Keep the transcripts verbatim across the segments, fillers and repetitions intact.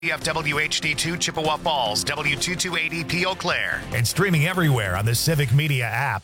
F W H D two Chippewa Falls, W two two eight E P Eau Claire, and streaming everywhere on the Civic Media app.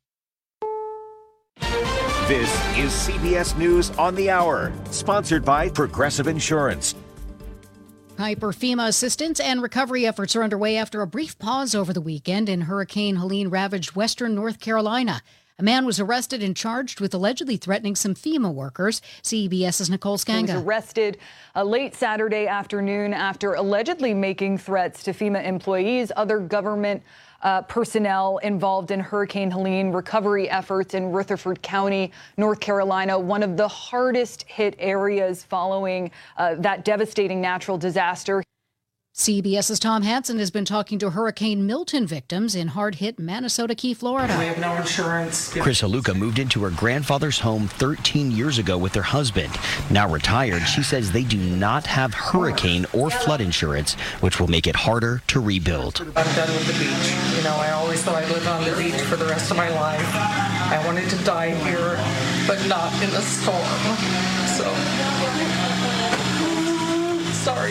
This is C B S News on the Hour, sponsored by Progressive Insurance. Hyper FEMA assistance and recovery efforts are underway after a brief pause over the weekend in Hurricane Helene ravaged western North Carolina. A man was arrested and charged with allegedly threatening some FEMA workers. CBS's Nicole Skanga. He was arrested uh, late Saturday afternoon after allegedly making threats to FEMA employees, other government uh, personnel involved in Hurricane Helene recovery efforts in Rutherford County, North Carolina, one of the hardest hit areas following uh, that devastating natural disaster. CBS's Tom Hansen has been talking to Hurricane Milton victims in hard-hit Manasota Key, Florida. We have no insurance. Chris Haluka moved into her grandfather's home thirteen years ago with her husband. Now retired, she says they do not have hurricane or flood insurance, which will make it harder to rebuild. I'm done with the beach. You know, I always thought I'd live on the beach for the rest of my life. I wanted to die here, but not in a storm. So, sorry.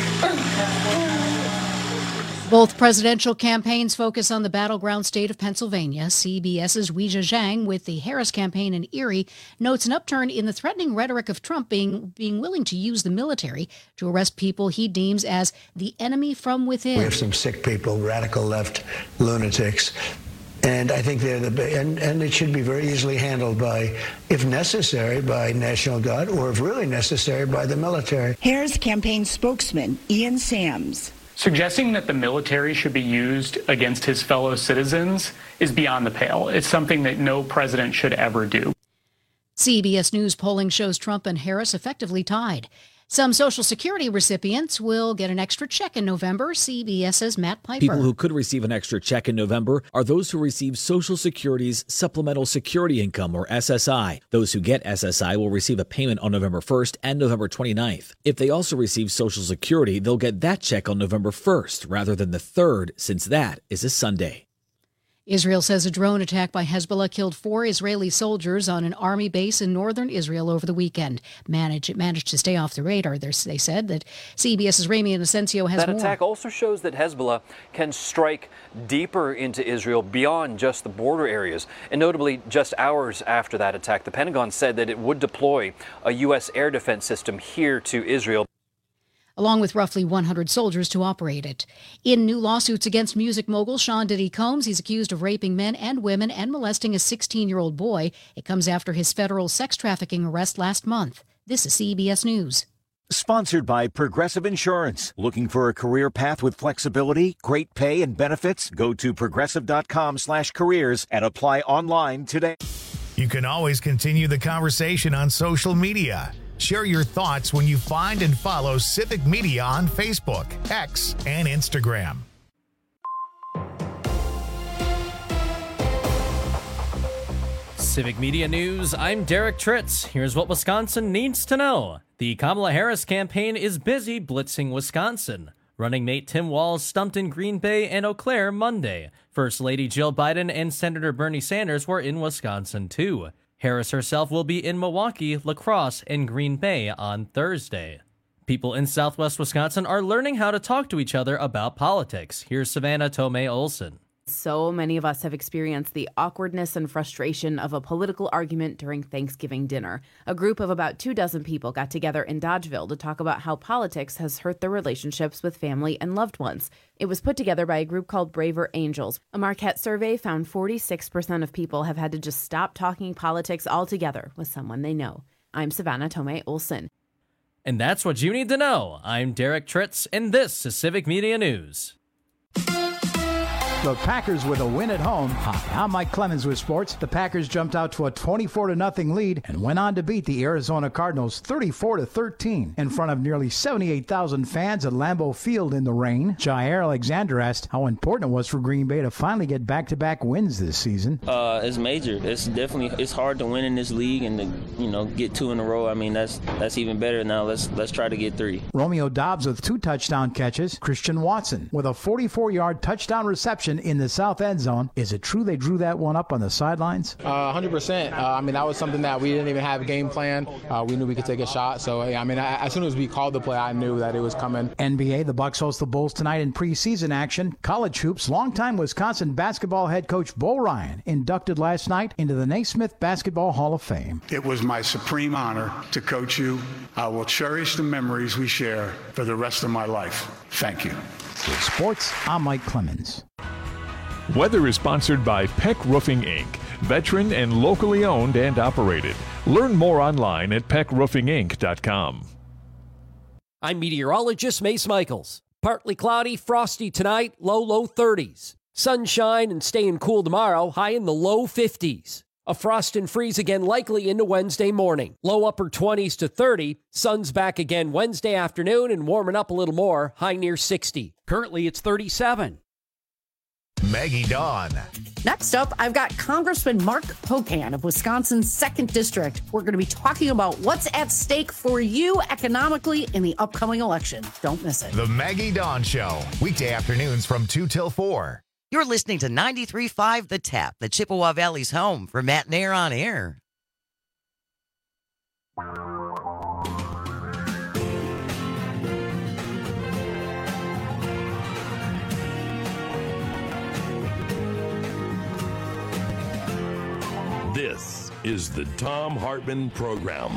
Both presidential campaigns focus on the battleground state of Pennsylvania. CBS's Weijia Zhang with the Harris campaign in Erie notes an upturn in the threatening rhetoric of Trump being being willing to use the military to arrest people he deems as the enemy from within. We have some sick people, radical left lunatics. And I think they're the and, and it should be very easily handled by, if necessary, by National Guard, or if really necessary, by the military. Harris campaign spokesman Ian Sams. Suggesting that the military should be used against his fellow citizens is beyond the pale. It's something that no president should ever do. C B S News polling shows Trump and Harris effectively tied. Some Social Security recipients will get an extra check in November. CBS's Matt Piper. People who could receive an extra check in November are those who receive Social Security's Supplemental Security Income, or S S I. Those who get S S I will receive a payment on November first and November twenty-ninth. If they also receive Social Security, they'll get that check on November first rather than the third, since that is a Sunday. Israel says a drone attack by Hezbollah killed four Israeli soldiers on an army base in northern Israel over the weekend. Managed, it managed to stay off the radar. They said that CBS's Rami Inocencio has that more. That attack also shows that Hezbollah can strike deeper into Israel beyond just the border areas. And notably, just hours after that attack, the Pentagon said that it would deploy a U S air defense system here to Israel, along with roughly one hundred soldiers to operate it. In new lawsuits against music mogul Sean Diddy Combs, he's accused of raping men and women and molesting a sixteen-year-old boy. It comes after his federal sex trafficking arrest last month. This is C B S News. Sponsored by Progressive Insurance. Looking for a career path with flexibility, great pay, and benefits? Go to progressive.com slash careers and apply online today. You can always continue the conversation on social media. Share your thoughts when you find and follow Civic Media on Facebook, X, and Instagram. Civic Media News, I'm Derek Tritz. Here's what Wisconsin needs to know. The Kamala Harris campaign is busy blitzing Wisconsin. Running mate Tim Walz stumped in Green Bay and Eau Claire Monday. First Lady Jill Biden and Senator Bernie Sanders were in Wisconsin, too. Harris herself will be in Milwaukee, La Crosse, and Green Bay on Thursday. People in southwest Wisconsin are learning how to talk to each other about politics. Here's Savannah Tomei Olson. So many of us have experienced the awkwardness and frustration of a political argument during Thanksgiving dinner. A group of about two dozen people got together in Dodgeville to talk about how politics has hurt their relationships with family and loved ones. It was put together by a group called Braver Angels. A Marquette survey found forty-six percent of people have had to just stop talking politics altogether with someone they know. I'm Savannah Tomei Olson. And that's what you need to know. I'm Derek Tritz, and this is Civic Media News. The Packers with a win at home. Hi, I'm Mike Clemens with sports. The Packers jumped out to a twenty-four to nothing lead and went on to beat the Arizona Cardinals thirty-four to thirteen in front of nearly seventy-eight thousand fans at Lambeau Field in the rain. Jair Alexander asked how important it was for Green Bay to finally get back-to-back wins this season. Uh, it's major. It's definitely it's hard to win in this league and to you know get two in a row. I mean that's that's even better now. Let's let's try to get three. Romeo Dobbs with two touchdown catches. Christian Watson with a forty-four yard touchdown reception interception in the south end zone. Is it true they drew that one up on the sidelines? Uh, one hundred percent. Uh, I mean, that was something that we didn't even have a game plan. Uh, we knew we could take a shot. So, I mean, I, as soon as we called the play, I knew that it was coming. N B A, the Bucks host the Bulls tonight in preseason action. College hoops, longtime Wisconsin basketball head coach Bo Ryan inducted last night into the Naismith Basketball Hall of Fame. It was my supreme honor to coach you. I will cherish the memories we share for the rest of my life. Thank you. With sports, I'm Mike Clemens. Weather is sponsored by Peck Roofing, Incorporated, veteran and locally owned and operated. Learn more online at peck roofing inc dot com. I'm meteorologist Mace Michaels. Partly cloudy, frosty tonight, low, low thirties. Sunshine and staying cool tomorrow, high in the low fifties. A frost and freeze again likely into Wednesday morning. Low upper twenties to thirty. Sun's back again Wednesday afternoon and warming up a little more, high near sixty. Currently it's thirty-seven. Maggie Dawn. Next up, I've got Congressman Mark Pocan of Wisconsin's second District. We're going to be talking about what's at stake for you economically in the upcoming election. Don't miss it. The Maggie Dawn Show, weekday afternoons from two till four. You're listening to ninety-three point five The Tap, the Chippewa Valley's home for Matt Nair on Air. This is the Thom Hartmann Program.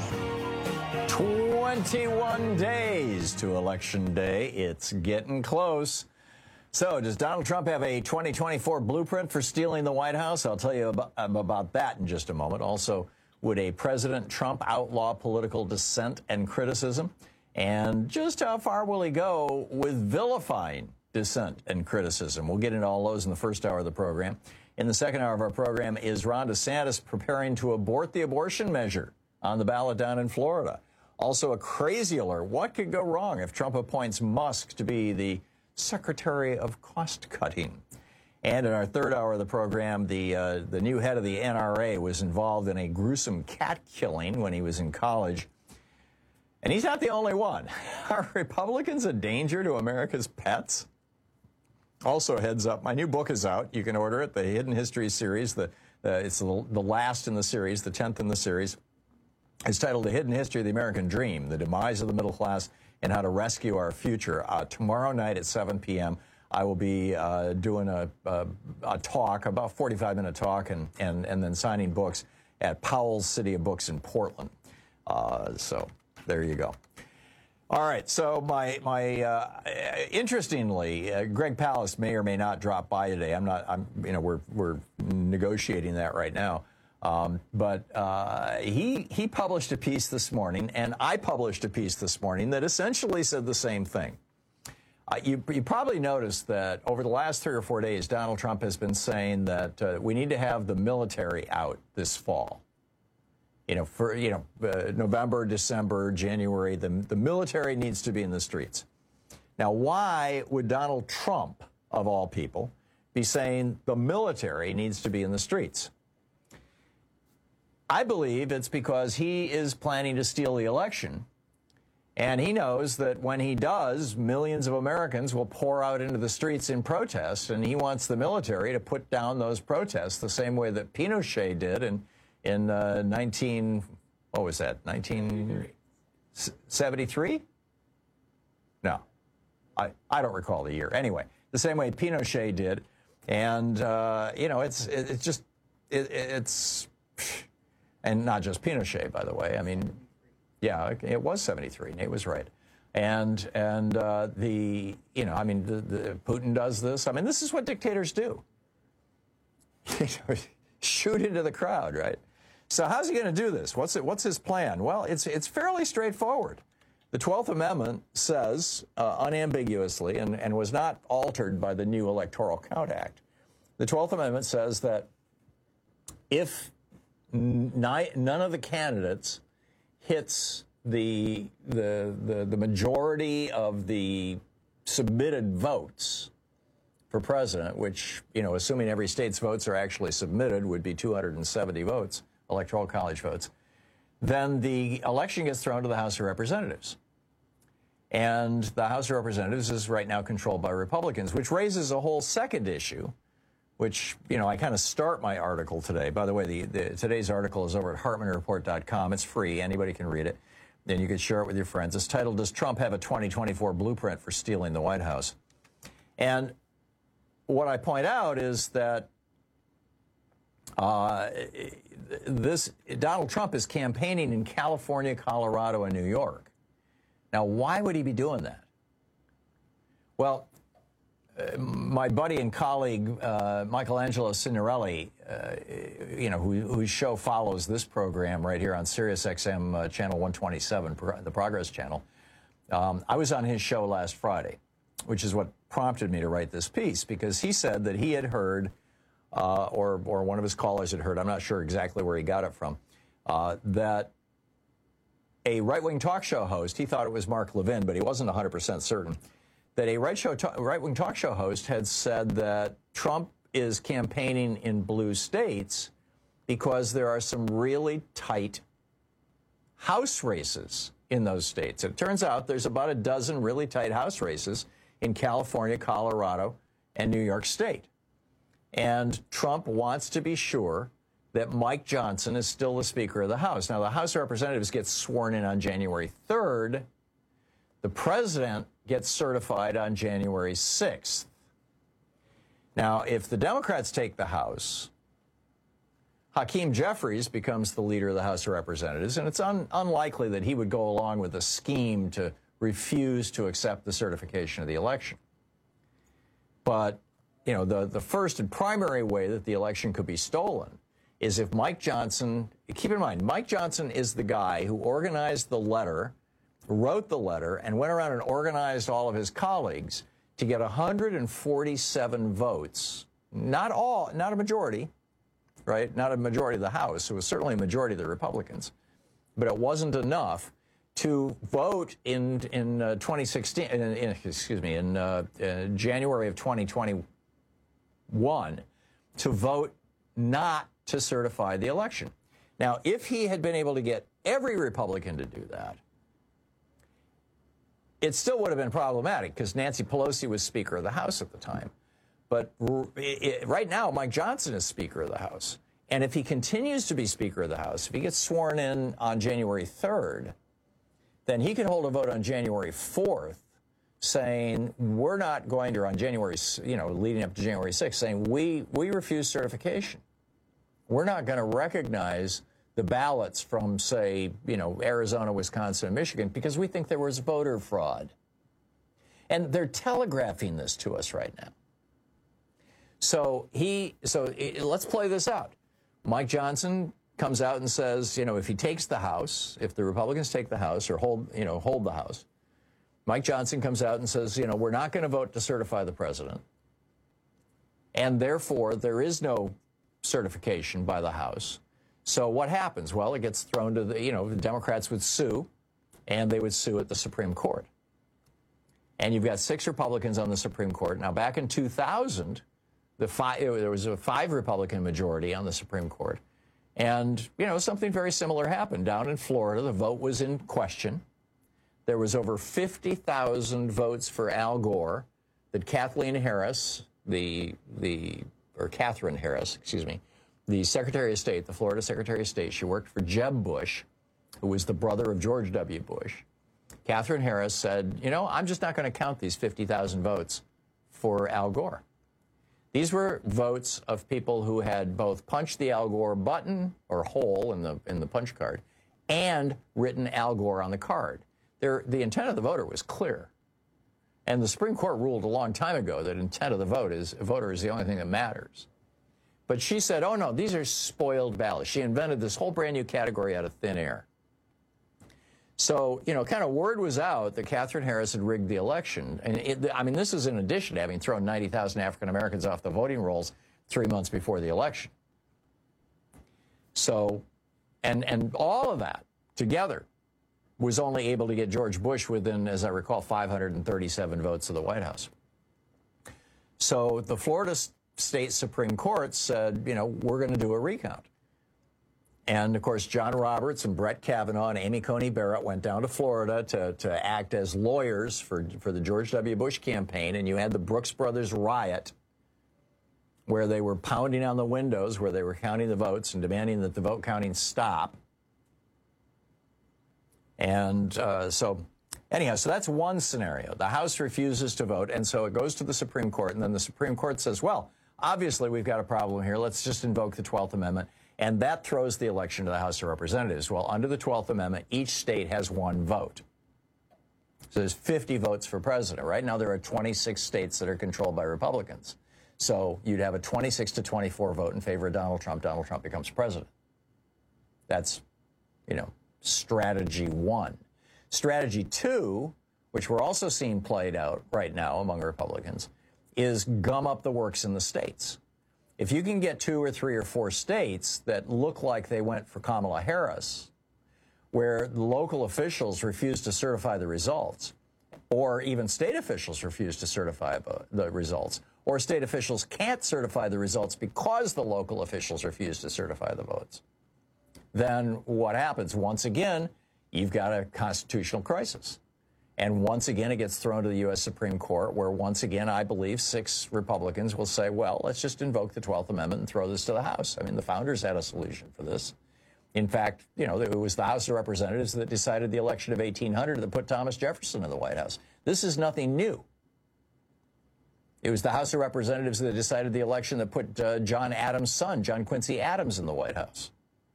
twenty-one days to Election Day. It's getting close. So, does Donald Trump have a twenty twenty-four blueprint for stealing the White House? I'll tell you about, about that in just a moment. Also, would a President Trump outlaw political dissent and criticism? And just how far will he go with vilifying dissent and criticism? We'll get into all those in the first hour of the program. In the second hour of our program, is Ron DeSantis preparing to abort the abortion measure on the ballot down in Florida? Also, a crazy alert. What could go wrong if Trump appoints Musk to be the Secretary of Cost Cutting? And in our third hour of the program, the uh, the new head of the N R A was involved in a gruesome cat killing when he was in college. And he's not the only one. Are Republicans a danger to America's pets? Also, heads up, my new book is out. You can order it, the Hidden History series. The, uh, it's the, the last in the series, the tenth in the series. It's titled The Hidden History of the American Dream, The Demise of the Middle Class and How to Rescue Our Future. Uh, tomorrow night at seven p.m., I will be uh, doing a, a, a talk, about forty-five minute talk, and, and, and then signing books at Powell's City of Books in Portland. Uh, so there you go. All right, so my my uh, interestingly, uh, Greg Palast may or may not drop by today. I'm not. I'm you know we're we're negotiating that right now. Um, but uh, he he published a piece this morning, and I published a piece this morning that essentially said the same thing. Uh, you you probably noticed that over the last three or four days, Donald Trump has been saying that uh, we need to have the military out this fall. You know, for, you know, uh, November, December, January, the, the military needs to be in the streets. Now, why would Donald Trump, of all people, be saying the military needs to be in the streets? I believe it's because he is planning to steal the election. And he knows that when he does, millions of Americans will pour out into the streets in protest. And he wants the military to put down those protests the same way that Pinochet did in In uh, nineteen, what was that? nineteen seventy-three? No, I I don't recall the year. Anyway, the same way Pinochet did, and uh, you know, it's it, it's just it, it's, and not just Pinochet, by the way. I mean, yeah, it was seventy-three. Nate was right, and and uh, the you know, I mean, the, the Putin does this. I mean, this is what dictators do. Shoot into the crowd, right? So how's he going to do this? What's it, what's his plan? Well, it's it's fairly straightforward. The twelfth Amendment says uh, unambiguously, and, and was not altered by the new Electoral Count Act, the twelfth Amendment says that if ni- none of the candidates hits the, the, the, the majority of the submitted votes for president, which, you know, assuming every state's votes are actually submitted, would be two hundred seventy votes, Electoral College votes, then the election gets thrown to the House of Representatives. And the House of Representatives is right now controlled by Republicans, which raises a whole second issue, which, you know, I kind of start my article today. By the way, the, the, today's article is over at Hartmann Report dot com. It's free. Anybody can read it. Then you can share it with your friends. It's titled, Does Trump Have a twenty twenty-four Blueprint for Stealing the White House? And what I point out is that uh, this Donald Trump is campaigning in California, Colorado, and New York. Now, why would he be doing that? Well, uh, my buddy and colleague, uh, Michelangelo Signorelli, uh, you know, who, whose show follows this program right here on Sirius X M uh, channel one twenty-seven, the Progress channel, um, I was on his show last Friday, which is what prompted me to write this piece, because he said that he had heard, uh, or, or one of his callers had heard, I'm not sure exactly where he got it from, uh, that a right-wing talk show host, he thought it was Mark Levin, but he wasn't one hundred percent certain, that a right show ta- right-wing talk show host had said that Trump is campaigning in blue states because there are some really tight House races in those states. It turns out there's about a dozen really tight House races in California, Colorado, and New York State. And Trump wants to be sure that Mike Johnson is still the Speaker of the House. Now, the House of Representatives gets sworn in on January third. The President gets certified on January sixth. Now, if the Democrats take the House, Hakeem Jeffries becomes the leader of the House of Representatives, and it's un- unlikely that he would go along with a scheme to refuse to accept the certification of the election. But, you know, the, the first and primary way that the election could be stolen is if Mike Johnson, keep in mind, Mike Johnson is the guy who organized the letter, wrote the letter, and went around and organized all of his colleagues to get one hundred forty-seven votes. Not all, not a majority, right? Not a majority of the House. It was certainly a majority of the Republicans. But it wasn't enough to vote in in uh, twenty sixteen, in, in, excuse me, in uh, uh, January of twenty twenty-one, to vote not to certify the election. Now, if he had been able to get every Republican to do that, it still would have been problematic because Nancy Pelosi was Speaker of the House at the time. But r- it, right now, Mike Johnson is Speaker of the House. And if he continues to be Speaker of the House, if he gets sworn in on January third, then he can hold a vote on January fourth saying we're not going to, on January, you know, leading up to January sixth, saying we, we refuse certification. We're not going to recognize the ballots from, say, you know, Arizona, Wisconsin, and Michigan because we think there was voter fraud. And they're telegraphing this to us right now. So he, so it, let's play this out. Mike Johnson comes out and says, you know, if he takes the House, if the Republicans take the House or hold, you know, hold the House, Mike Johnson comes out and says, you know, we're not going to vote to certify the president. And therefore, there is no certification by the House. So what happens? Well, it gets thrown to the, you know, the Democrats would sue, and they would sue at the Supreme Court. And you've got six Republicans on the Supreme Court. Now, back in two thousand, the five, there was a five Republican majority on the Supreme Court. And, you know, something very similar happened. Down in Florida, the vote was in question. There was over fifty thousand votes for Al Gore that Kathleen Harris, the, the, or Catherine Harris, excuse me, the Secretary of State, the Florida Secretary of State, she worked for Jeb Bush, who was the brother of George W. Bush. Catherine Harris said, you know, I'm just not going to count these fifty thousand votes for Al Gore. These were votes of people who had both punched the Al Gore button or hole in the in the punch card and written Al Gore on the card. Their, the intent of the voter was clear. And the Supreme Court ruled a long time ago that intent of the vote is, voter is the only thing that matters. But she said, oh, no, these are spoiled ballots. She invented this whole brand new category out of thin air. So, you know, kind of word was out that Catherine Harris had rigged the election. And, it, I mean, this is in addition to having thrown ninety thousand African Americans off the voting rolls three months before the election. So, and, and all of that together was only able to get George Bush within, as I recall, five hundred thirty-seven votes of the White House. So the Florida State Supreme Court said, you know, we're going to do a recount. And, of course, John Roberts and Brett Kavanaugh and Amy Coney Barrett went down to Florida to, to act as lawyers for, for the George W. Bush campaign. And you had the Brooks Brothers riot, where they were pounding on the windows, where they were counting the votes and demanding that the vote counting stop. And uh, so, anyhow, so that's one scenario. The House refuses to vote, and so it goes to the Supreme Court. And then the Supreme Court says, well, obviously we've got a problem here. Let's just invoke the twelfth Amendment. And that throws the election to the House of Representatives. Well, under the twelfth Amendment, each state has one vote. So there's fifty votes for president. Right now there are twenty-six states that are controlled by Republicans. So you'd have a twenty-six to twenty-four vote in favor of Donald Trump. Donald Trump becomes president. That's, you know, strategy one. Strategy two, which we're also seeing played out right now among Republicans, is gum up the works in the states. If you can get two or three or four states that look like they went for Kamala Harris, where local officials refuse to certify the results, or even state officials refuse to certify the results, or state officials can't certify the results because the local officials refuse to certify the votes, then what happens? Once again, you've got a constitutional crisis. And once again, it gets thrown to the U S Supreme Court, where once again, I believe six Republicans will say, well, let's just invoke the twelfth Amendment and throw this to the House. I mean, the founders had a solution for this. In fact, you know, it was the House of Representatives that decided the election of eighteen hundred that put Thomas Jefferson in the White House. This is nothing new. It was the House of Representatives that decided the election that put uh, John Adams' son, John Quincy Adams, in the White House.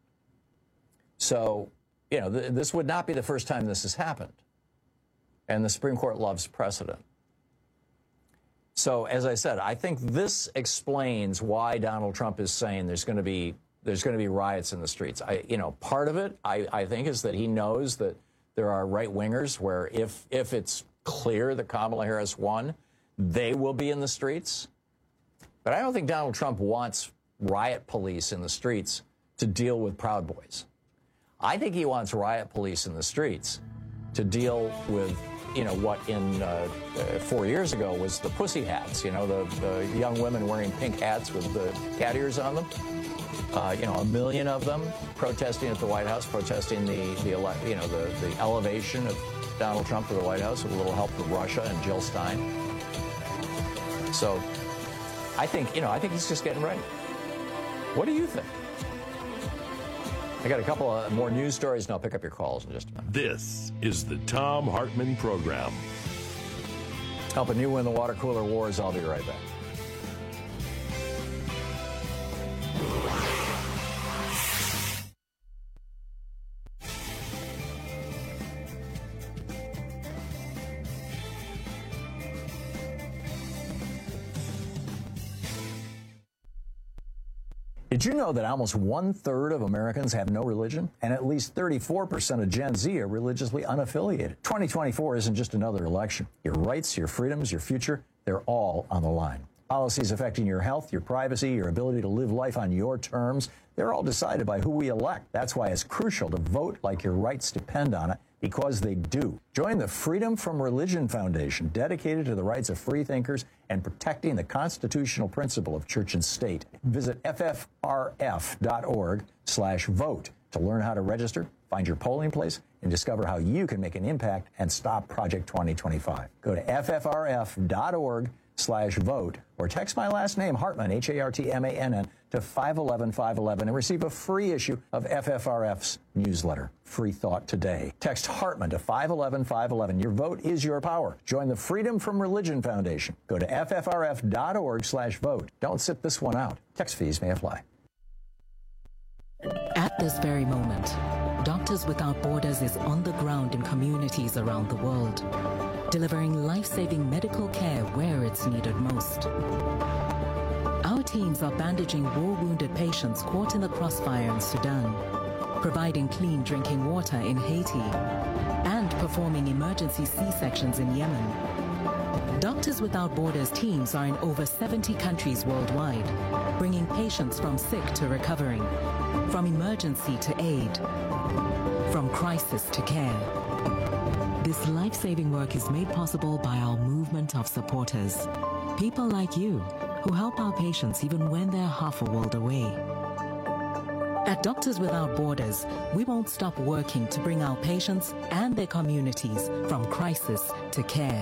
So, you know, th- this would not be the first time this has happened. And the Supreme Court loves precedent. So, as I said, I think this explains why Donald Trump is saying there's going to be there's going to be riots in the streets. I, you know, part of it, I, I think, is that he knows that there are right wingers where if if it's clear that Kamala Harris won, they will be in the streets. But I don't think Donald Trump wants riot police in the streets to deal with Proud Boys. I think he wants riot police in the streets to deal with, you know, what in uh, uh, four years ago was the pussy hats, you know, the, the young women wearing pink hats with the cat ears on them. Uh, you know, a million of them protesting at the White House, protesting the, the ele- you know, the, the elevation of Donald Trump to the White House with a little help from Russia and Jill Stein. So I think, you know, I think he's just getting ready. What do you think? I got a couple of more news stories, and I'll pick up your calls in just a minute. This is the Thom Hartmann Program. Helping you win the water cooler wars. I'll be right back. Did you know that almost one-third of Americans have no religion? And at least thirty-four percent of Gen Z are religiously unaffiliated. twenty twenty-four isn't just another election. Your rights, your freedoms, your future, they're all on the line. Policies affecting your health, your privacy, your ability to live life on your terms, they're all decided by who we elect. That's why it's crucial to vote like your rights depend on it, because they do. Join the Freedom from Religion Foundation, dedicated to the rights of free thinkers and protecting the constitutional principle of church and state. Visit F F R F dot org slash vote to learn how to register, find your polling place, and discover how you can make an impact and stop Project twenty twenty-five. Go to F F R F dot org slash vote or text my last name, Hartmann, H A R T M A N N, to five one one five one one and receive a free issue of F F R F's newsletter, Free Thought Today. Text Hartmann to five one one five one one. Your vote is your power. Join the Freedom from Religion Foundation. Go to F F R F dot org slash vote. Don't sit this one out. Text fees may apply. At this very moment, Doctors Without Borders is on the ground in communities around the world, delivering life-saving medical care where it's needed most. Our teams are bandaging war-wounded patients caught in the crossfire in Sudan, providing clean drinking water in Haiti, and performing emergency C-sections in Yemen. Doctors Without Borders teams are in over seventy countries worldwide, bringing patients from sick to recovering, from emergency to aid, from crisis to care. This life-saving work is made possible by our movement of supporters, people like you who help our patients even when they're half a world away. At Doctors Without Borders, we won't stop working to bring our patients and their communities from crisis to care.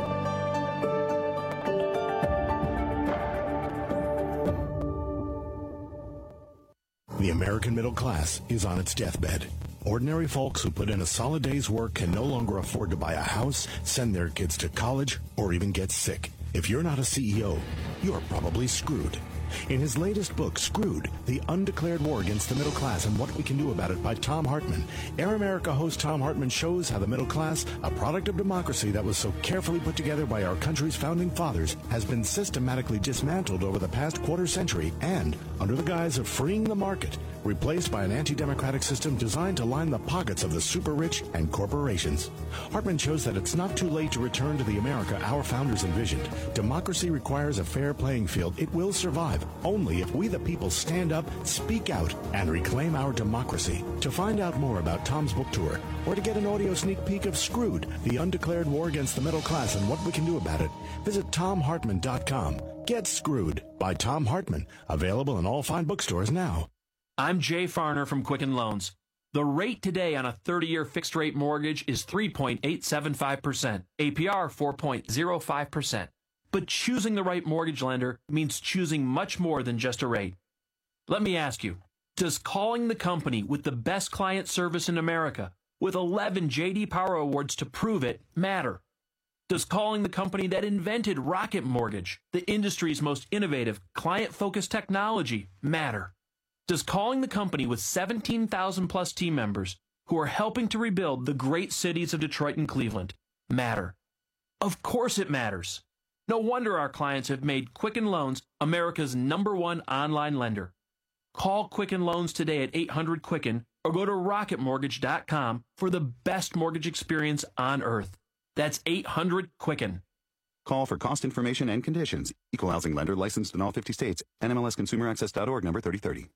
The American middle class is on its deathbed. Ordinary folks who put in a solid day's work can no longer afford to buy a house, send their kids to college, or even get sick. If you're not a C E O, you're probably screwed. In his latest book, Screwed, The Undeclared War Against the Middle Class and What We Can Do About It by Tom Hartman, Air America host Tom Hartman shows how the middle class, a product of democracy that was so carefully put together by our country's founding fathers, has been systematically dismantled over the past quarter century and, under the guise of freeing the market, replaced by an anti-democratic system designed to line the pockets of the super-rich and corporations. Hartman shows that it's not too late to return to the America our founders envisioned. Democracy requires a fair playing field. It will survive only if we the people stand up, speak out, and reclaim our democracy. To find out more about Tom's book tour, or to get an audio sneak peek of Screwed, The Undeclared War Against the Middle Class and What We Can Do About It, visit tom hartman dot com. Get Screwed by Tom Hartman. Available in all fine bookstores now. I'm Jay Farner from Quicken Loans. The rate today on a thirty-year fixed-rate mortgage is three point eight seven five percent, A P R four point zero five percent. But choosing the right mortgage lender means choosing much more than just a rate. Let me ask you, does calling the company with the best client service in America, with eleven J D Power Awards to prove it, matter? Does calling the company that invented Rocket Mortgage, the industry's most innovative, client-focused technology, matter? Does calling the company with seventeen thousand plus team members who are helping to rebuild the great cities of Detroit and Cleveland matter? Of course it matters. No wonder our clients have made Quicken Loans America's number one online lender. Call Quicken Loans today at eight hundred Quicken or go to rocket mortgage dot com for the best mortgage experience on earth. That's eight hundred Quicken. Call for cost information and conditions. Equal housing lender licensed in all fifty states. N M L S consumer access dot org number thirty thirty.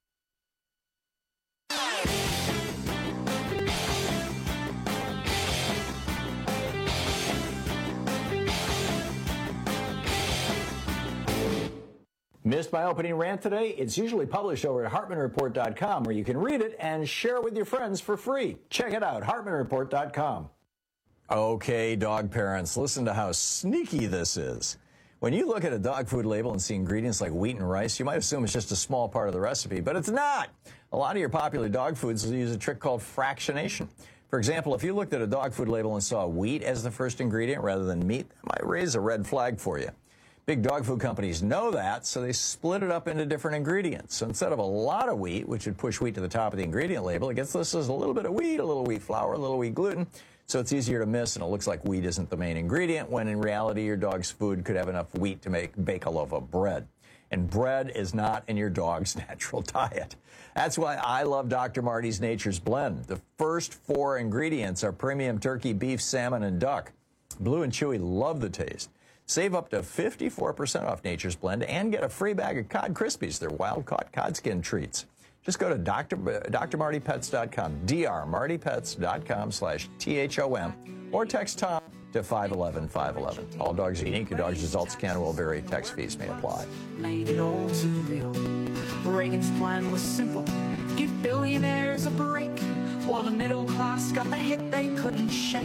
Missed my opening rant today? It's usually published over at hartman report dot com, where you can read it and share it with your friends for free. Check it out, hartman report dot com. Okay, dog parents, listen to how sneaky this is. When you look at a dog food label and see ingredients like wheat and rice, you might assume it's just a small part of the recipe, but it's not. A lot of your popular dog foods use a trick called fractionation. For example, if you looked at a dog food label and saw wheat as the first ingredient rather than meat, that might raise a red flag for you. Big dog food companies know that, so they split it up into different ingredients. So instead of a lot of wheat, which would push wheat to the top of the ingredient label, it gets listed as a little bit of wheat, a little wheat flour, a little wheat gluten. So it's easier to miss, and it looks like wheat isn't the main ingredient, when in reality your dog's food could have enough wheat to make bake a loaf of bread. And bread is not in your dog's natural diet. That's why I love Doctor Marty's Nature's Blend. The first four ingredients are premium turkey, beef, salmon, and duck. Blue and Chewy love the taste. Save up to fifty-four percent off Nature's Blend and get a free bag of Cod Krispies. They're wild-caught cod skin treats. Just go to Dr. Dr Marty Pets dot com, D R Marty Pets dot com slash T H O M, or text Tom to five one one, five one one. All dogs are unique. Your dog's results can and will vary. Text fees may apply. Made it all too real. Reagan's plan was simple. Give billionaires a break, while the middle class got a hit they couldn't shake.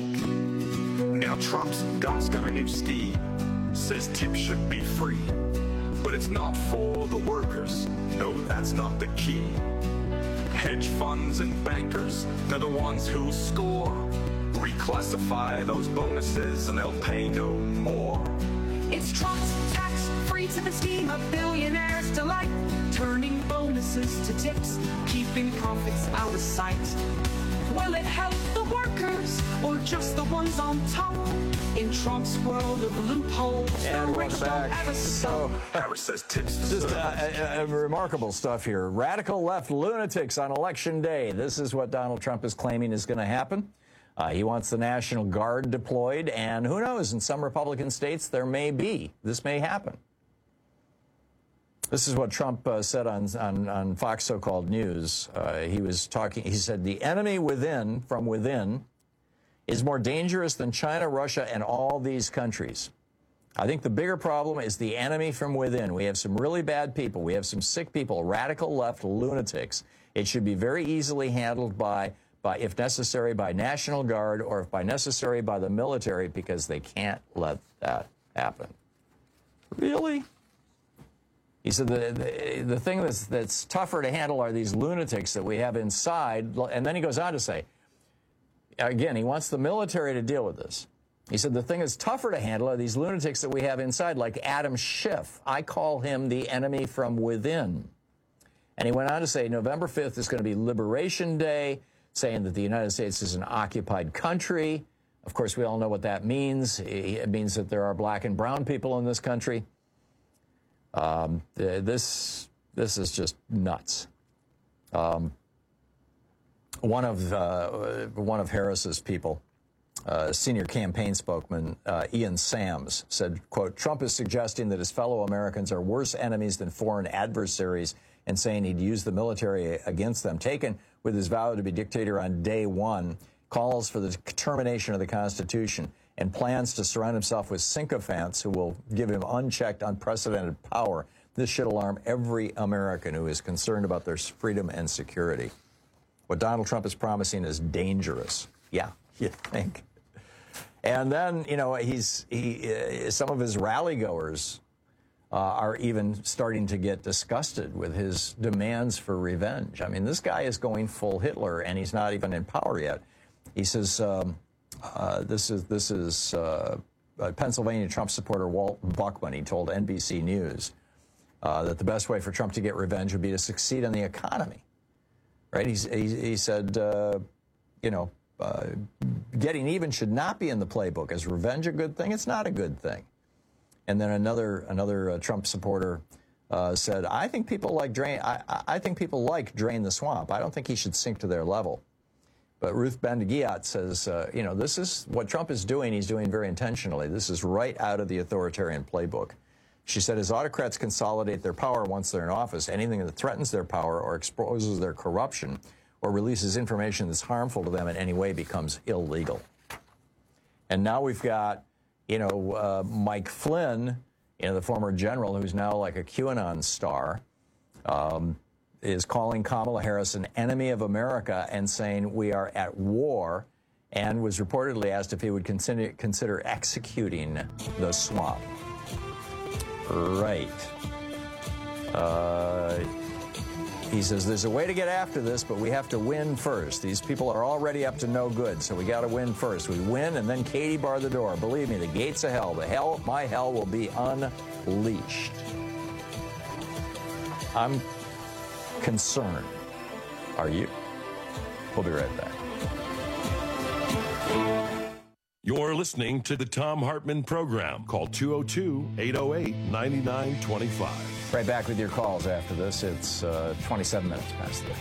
Now Trump's dog's got a new scheme. Says tips should be free. But it's not for the workers. No, that's not the key. Hedge funds and bankers, they're the ones who score. Reclassify those bonuses and they'll pay no more. It's Trump's tax free to the scheme of billionaires' delight, turning bonuses to tips, keeping profits out of sight. Will it help the workers or just the ones on top? In Trump's world of loopholes, and the rich don't ever stop. Harris says tips. Just uh, uh, uh, remarkable stuff here. Radical left lunatics on election day. This is what Donald Trump is claiming is going to happen. Uh, he wants the National Guard deployed, and who knows, in some Republican states there may be. This may happen. This is what Trump uh, said on, on, on Fox So-Called News. Uh, he was talking, he said, the enemy within, from within, is more dangerous than China, Russia, and all these countries. I think the bigger problem is the enemy from within. We have some really bad people. We have some sick people, radical left lunatics. It should be very easily handled by, by, if necessary, by National Guard, or if by necessary, by the military, because they can't let that happen. Really? He said the, the, the thing that's, that's tougher to handle are these lunatics that we have inside. And then he goes on to say, again, he wants the military to deal with this. He said the thing that's tougher to handle are these lunatics that we have inside, like Adam Schiff. I call him the enemy from within. And he went on to say November fifth is going to be Liberation Day, saying that the United States is an occupied country. Of course, we all know what that means. It means that there are black and brown people in this country. Um, this, this is just nuts. Um, one of, uh, one of Harris's people, Uh, senior campaign spokesman uh, Ian Sams said, quote, Trump is suggesting that his fellow Americans are worse enemies than foreign adversaries and saying he'd use the military against them. Taken with his vow to be dictator on day one, calls for the termination of the Constitution and plans to surround himself with sycophants who will give him unchecked, unprecedented power. This should alarm every American who is concerned about their freedom and security. What Donald Trump is promising is dangerous. Yeah, you think. And then, you know, he's he uh, some of his rally goers uh, are even starting to get disgusted with his demands for revenge. I mean, this guy is going full Hitler, and he's not even in power yet. He says um, uh, this is this is uh, uh, Pennsylvania Trump supporter Walt Buckman. He told N B C News uh, that the best way for Trump to get revenge would be to succeed in the economy. Right? He's, he he said, uh, you know. Uh, getting even should not be in the playbook. Is revenge a good thing? It's not a good thing. And then another another uh, Trump supporter uh, said, "I think people like drain. I, I think people like drain the swamp. I don't think he should sink to their level." But Ruth Ben-Ghiat says, uh, "You know, this is what Trump is doing. He's doing very intentionally. This is right out of the authoritarian playbook." She said, "As autocrats consolidate their power once they're in office, anything that threatens their power or exposes their corruption or releases information that's harmful to them in any way becomes illegal." And now we've got, you know, uh, Mike Flynn, you know, the former general who's now like a QAnon star, um, is calling Kamala Harris an enemy of America and saying we are at war, and was reportedly asked if he would consider, consider executing the swamp. Right. Uh... He says, there's a way to get after this, but we have to win first. These people are already up to no good, so we got to win first. We win, and then Katie bar the door. Believe me, the gates of hell, the hell, my hell will be unleashed. I'm concerned. Are you? We'll be right back. You're listening to the Thom Hartmann Program. Call two oh two, eight oh eight, nine nine two five. Right back with your calls after this. It's uh, twenty-seven minutes past three.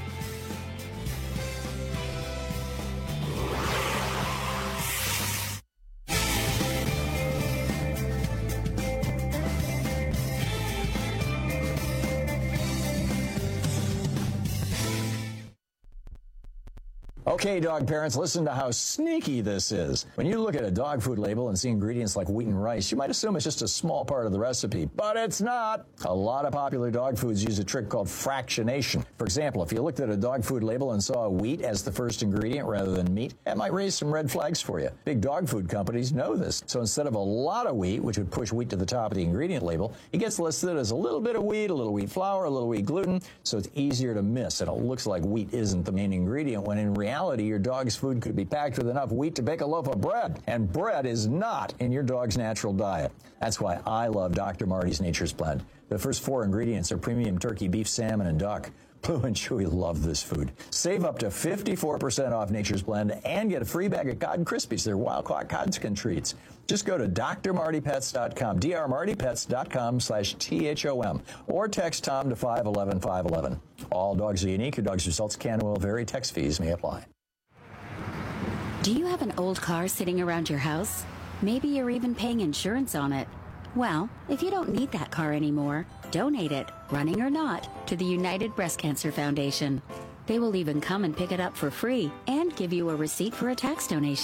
Okay, dog parents, listen to how sneaky this is. When you look at a dog food label and see ingredients like wheat and rice, you might assume it's just a small part of the recipe, but it's not. A lot of popular dog foods use a trick called fractionation. For example, if you looked at a dog food label and saw wheat as the first ingredient rather than meat, that might raise some red flags for you. Big dog food companies know this. So instead of a lot of wheat, which would push wheat to the top of the ingredient label, it gets listed as a little bit of wheat, a little wheat flour, a little wheat gluten, so it's easier to miss, and it looks like wheat isn't the main ingredient, when in reality, your dog's food could be packed with enough wheat to bake a loaf of bread, and bread is not in your dog's natural diet. That's why I love Doctor Marty's Nature's Blend. The first four ingredients are premium turkey, beef, salmon, and duck. Blue and Chewy love this food. Save up to fifty-four percent off Nature's Blend and get a free bag of Cod Krispies. They're wild-caught Codskin treats. Just go to D R Marty Pets dot com, D R Marty Pets dot com slash T H O M, or text Tom to five one one five one one. All dogs are unique. Your dog's results can and will vary. Text fees may apply. Do you have an old car sitting around your house? Maybe you're even paying insurance on it. Well, if you don't need that car anymore, donate it, running or not, to the United Breast Cancer Foundation. They will even come and pick it up for free and give you a receipt for a tax donation.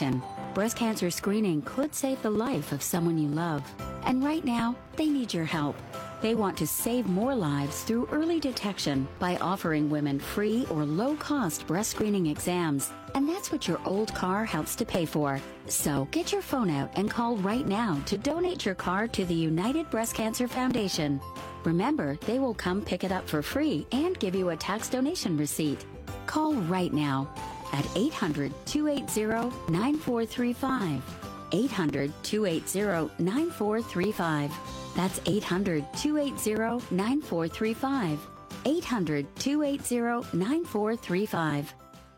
Breast cancer screening could save the life of someone you love. And right now, they need your help. They want to save more lives through early detection by offering women free or low-cost breast screening exams. And that's what your old car helps to pay for. So get your phone out and call right now to donate your car to the United Breast Cancer Foundation. Remember, they will come pick it up for free and give you a tax donation receipt. Call right now at eight hundred, two eight zero, nine four three five. eight hundred, two eight zero, nine four three five. That's eight hundred, two eight zero, nine four three five. eight hundred, two eight zero, nine four three five.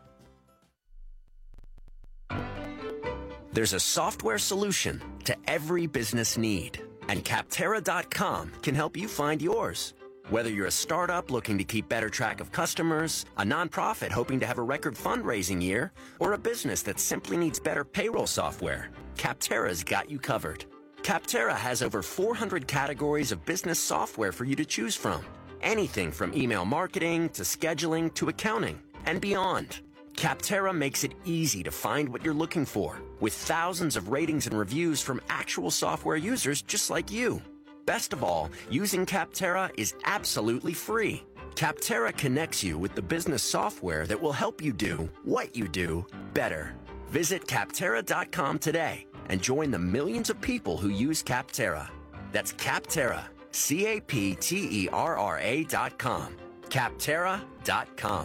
There's a software solution to every business need, and Capterra dot com can help you find yours. Whether you're a startup looking to keep better track of customers, a nonprofit hoping to have a record fundraising year, or a business that simply needs better payroll software, Capterra's got you covered. Capterra has over four hundred categories of business software for you to choose from. Anything from email marketing to scheduling to accounting and beyond. Capterra makes it easy to find what you're looking for, with thousands of ratings and reviews from actual software users just like you. Best of all, using Capterra is absolutely free. Capterra connects you with the business software that will help you do what you do better. Visit Capterra dot com today and join the millions of people who use Capterra. That's Capterra, C A P T E R R A dot com. Capterra dot com.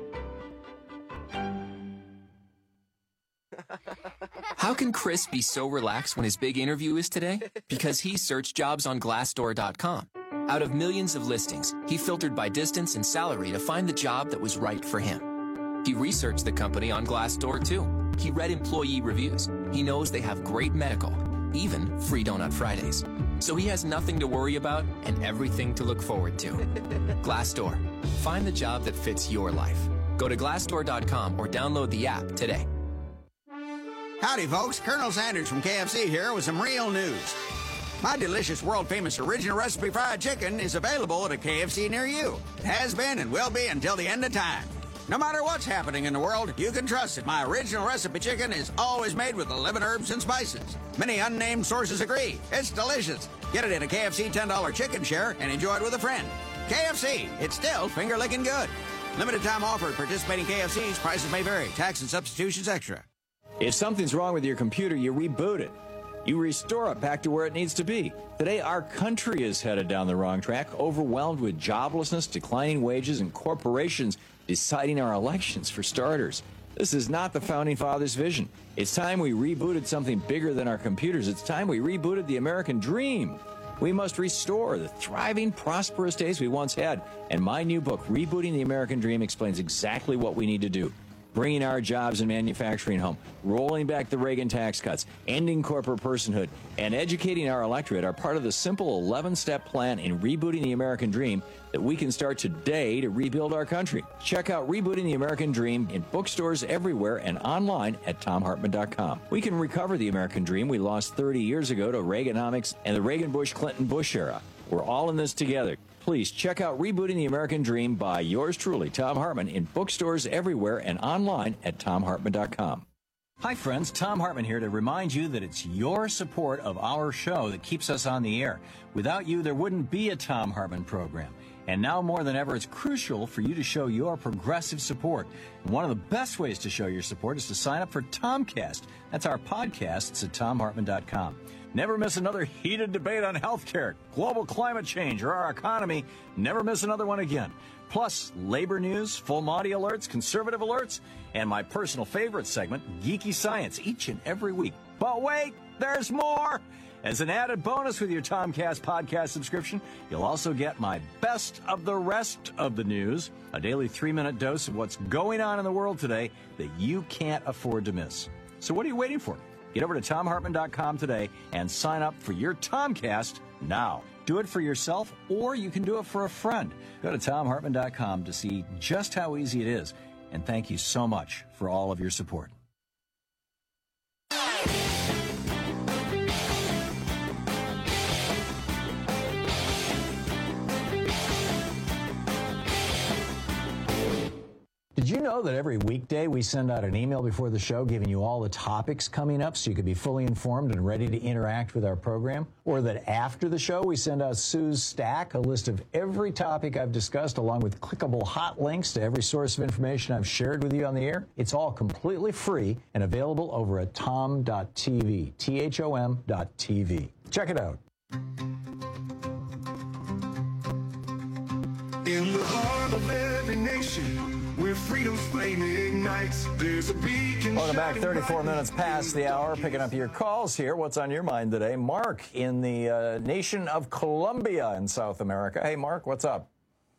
How can Chris be so relaxed when his big interview is today? Because he searched jobs on Glassdoor dot com. Out of millions of listings, he filtered by distance and salary to find the job that was right for him. He researched the company on Glassdoor too. He read employee reviews. He knows they have great medical, even free Donut Fridays. So he has nothing to worry about and everything to look forward to. Glassdoor. Find the job that fits your life. Go to Glassdoor dot com or download the app today. Howdy, folks. Colonel Sanders from K F C here with some real news. My delicious, world-famous original recipe fried chicken is available at a K F C near you. It has been and will be until the end of time. No matter what's happening in the world, you can trust that my original recipe chicken is always made with eleven herbs and spices. Many unnamed sources agree. It's delicious. Get it in a K F C ten dollar chicken share and enjoy it with a friend. K F C, it's still finger-licking good. Limited time offer at participating K F Cs. Prices may vary. Tax and substitutions extra. If something's wrong with your computer, you reboot it. You restore it back to where it needs to be. Today, our country is headed down the wrong track, overwhelmed with joblessness, declining wages, and corporations deciding our elections for starters. This is not the Founding Fathers' vision. It's time we rebooted something bigger than our computers. It's time we rebooted the American dream. We must restore the thriving, prosperous days we once had. And my new book, Rebooting the American Dream, explains exactly what we need to do. Bringing our jobs and manufacturing home, rolling back the Reagan tax cuts, ending corporate personhood, and educating our electorate are part of the simple eleven-step plan in rebooting the American dream that we can start today to rebuild our country. Check out Rebooting the American Dream in bookstores everywhere and online at Tom Hartman dot com. We can recover the American dream we lost thirty years ago to Reaganomics and the Reagan-Bush-Clinton-Bush era. We're all in this together. Please check out Rebooting the American Dream by yours truly, Tom Hartman, in bookstores everywhere and online at Tom Hartman dot com. Hi, friends. Tom Hartman here to remind you that it's your support of our show that keeps us on the air. Without you, there wouldn't be a Tom Hartman program. And now more than ever, it's crucial for you to show your progressive support. And one of the best ways to show your support is to sign up for Tomcast. That's our podcast. It's at Tom Hartman dot com. Never miss another heated debate on healthcare, global climate change, or our economy. Never miss another one again. Plus, labor news, full Monty alerts, conservative alerts, and my personal favorite segment, Geeky Science, each and every week. But wait, there's more! As an added bonus with your Tomcast podcast subscription, you'll also get my best of the rest of the news, a daily three-minute dose of what's going on in the world today that you can't afford to miss. So what are you waiting for? Get over to Tom Hartman dot com today and sign up for your Tomcast now. Do it for yourself, or you can do it for a friend. Go to Tom Hartman dot com to see just how easy it is. And thank you so much for all of your support. Did Did you know that every weekday we send out an email before the show giving you all the topics coming up so you could be fully informed and ready to interact with our program? Or that after the show we send out Sue's Stack, a list of every topic I've discussed along with clickable hot links to every source of information I've shared with you on the air? It's all completely free and available over at tom dot t v, T H O M dot T V. Check it out. In the heart of every nation, where freedom's flame ignites, there's a beacon. Welcome back. thirty-four minutes past the hour. Picking up your calls here. What's on your mind today? Mark in the uh, nation of Colombia in South America. Hey, Mark, what's up?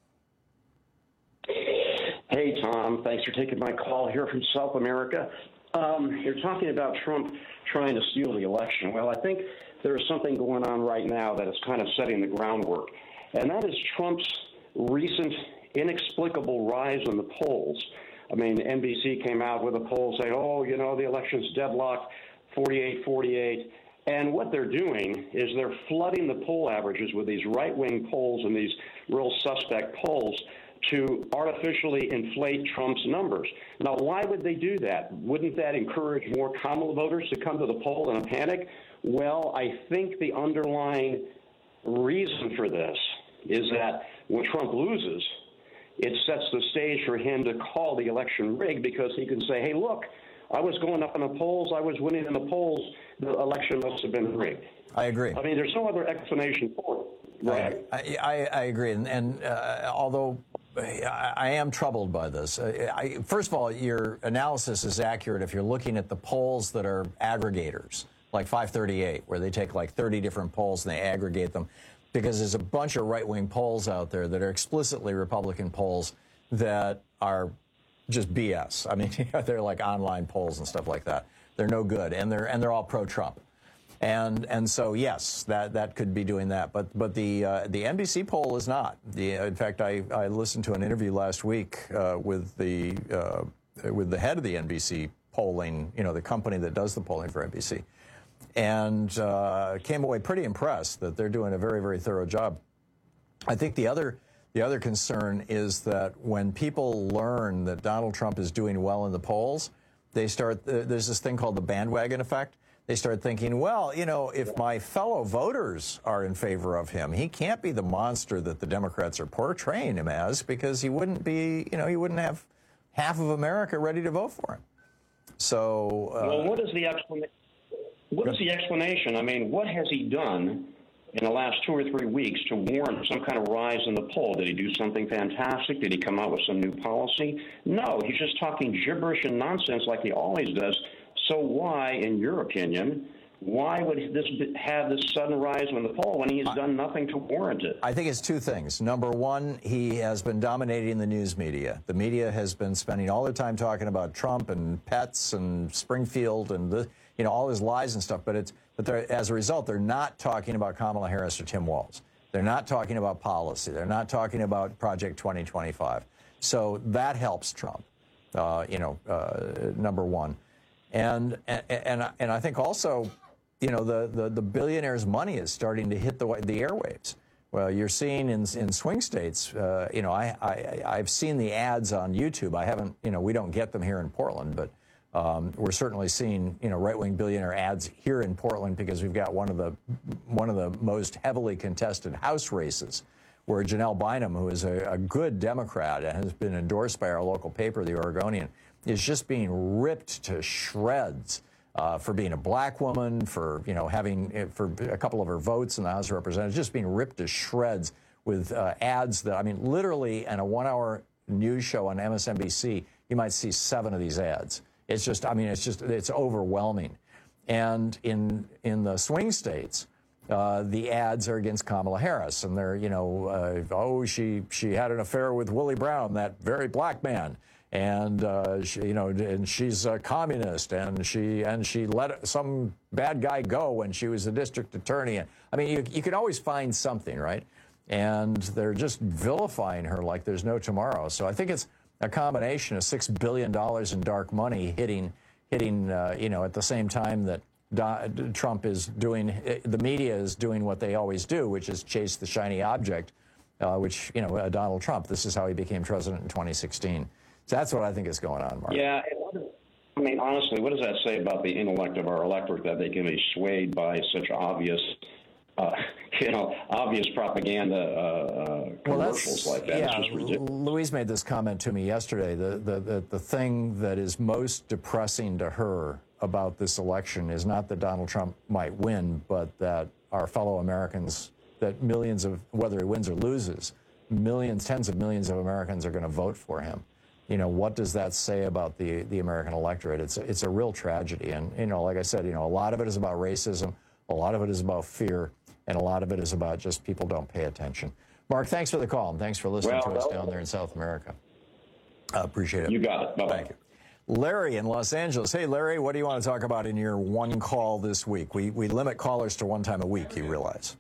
Hey, Tom. Thanks for taking my call here from South America. Um, you're talking about Trump trying to steal the election. Well, I think there's something going on right now that is kind of setting the groundwork, and that is Trump's recent inexplicable rise in the polls. I mean, N B C came out with a poll saying, oh, you know, the election's deadlocked, forty-eight forty-eight. And what they're doing is they're flooding the poll averages with these right-wing polls and these real suspect polls to artificially inflate Trump's numbers. Now, why would they do that? Wouldn't that encourage more Kamala voters to come to the poll in a panic? Well, I think the underlying reason for this is that when Trump loses, it sets the stage for him to call the election rigged, because he can say, hey, look, I was going up in the polls, I was winning in the polls, the election must have been rigged. I agree. I mean, there's no other explanation for it. Right. I, I, I agree. And, and uh, although I, I am troubled by this, uh, I, first of all, your analysis is accurate if you're looking at the polls that are aggregators, like five thirty-eight, where they take like thirty different polls and they aggregate them. Because there's a bunch of right-wing polls out there that are explicitly Republican polls that are just B S. I mean, they're like online polls and stuff like that. They're no good, and they're and they're all pro-Trump. And and so yes, that that could be doing that. But but the uh, the N B C poll is not. The in fact, I I listened to an interview last week uh, with the uh, with the head of the N B C polling, you know, the company that does the polling for N B C. And uh, came away pretty impressed that they're doing a very, very thorough job. I think the other the other concern is that when people learn that Donald Trump is doing well in the polls, they start uh, there's this thing called the bandwagon effect. They start thinking, well, you know, if my fellow voters are in favor of him, he can't be the monster that the Democrats are portraying him as, because he wouldn't be, you know, he wouldn't have half of America ready to vote for him. So, uh, well, what is the explanation? What is the explanation? I mean, what has he done in the last two or three weeks to warrant some kind of rise in the poll? Did he do something fantastic? Did he come out with some new policy? No, he's just talking gibberish and nonsense like he always does. So why, in your opinion, why would this have this sudden rise in the poll when he's done nothing to warrant it? I think it's two things. Number one, he has been dominating the news media. The media has been spending all their time talking about Trump and pets and Springfield and the, you know, all his lies and stuff. But it's but as a result, they're not talking about Kamala Harris or Tim Walz. They're not talking about policy. They're not talking about Project twenty twenty-five. So that helps Trump. Uh, you know, uh, number one, and and and, and I think also, you know, the, the, the billionaires' money is starting to hit the the airwaves. Well, you're seeing in in swing states, uh, you know, I, I, I've seen the ads on YouTube. I haven't, you know, we don't get them here in Portland, but um, we're certainly seeing, you know, right-wing billionaire ads here in Portland, because we've got one of the one of the most heavily contested House races, where Janelle Bynum, who is a, a good Democrat and has been endorsed by our local paper, the Oregonian, is just being ripped to shreds. Uh, for being a black woman, for, you know, having, for a couple of her votes in the House of Representatives, just being ripped to shreds with uh, ads that, I mean, literally in a one-hour news show on M S N B C, you might see seven of these ads. It's just, I mean, it's just, it's overwhelming. And in in the swing states, uh, the ads are against Kamala Harris, and they're, you know, uh, oh, she she had an affair with Willie Brown, that very black man. And uh, she, you know, and she's a communist, and she and she let some bad guy go when she was the district attorney. I mean, you you can always find something, right? And they're just vilifying her like there's no tomorrow. So I think it's a combination of six billion dollars in dark money hitting hitting uh, you know, at the same time that Do- Trump is doing, the media is doing what they always do, which is chase the shiny object, uh, which, you know, uh, Donald Trump. This is how he became president in twenty sixteen. So that's what I think is going on, Mark. Yeah. I mean, honestly, what does that say about the intellect of our electorate that they can be swayed by such obvious, uh, you know, obvious propaganda uh, commercials well, like that? Yeah, It's just ridiculous. Louise made this comment to me yesterday. The, the, the, the thing that is most depressing to her about this election is not that Donald Trump might win, but that our fellow Americans, that millions of, whether he wins or loses, millions, tens of millions of Americans are going to vote for him. You know, what does that say about the, the American electorate? It's, it's a real tragedy. And, you know, like I said, you know, a lot of it is about racism, a lot of it is about fear, and a lot of it is about just people don't pay attention. Mark, thanks for the call, and thanks for listening well, to us well, down there in South America. I appreciate it. You got it. Bye-bye. Thank you. Larry in Los Angeles. Hey, Larry, what do you want to talk about in your one call this week? We, we limit callers to one time a week, you realize.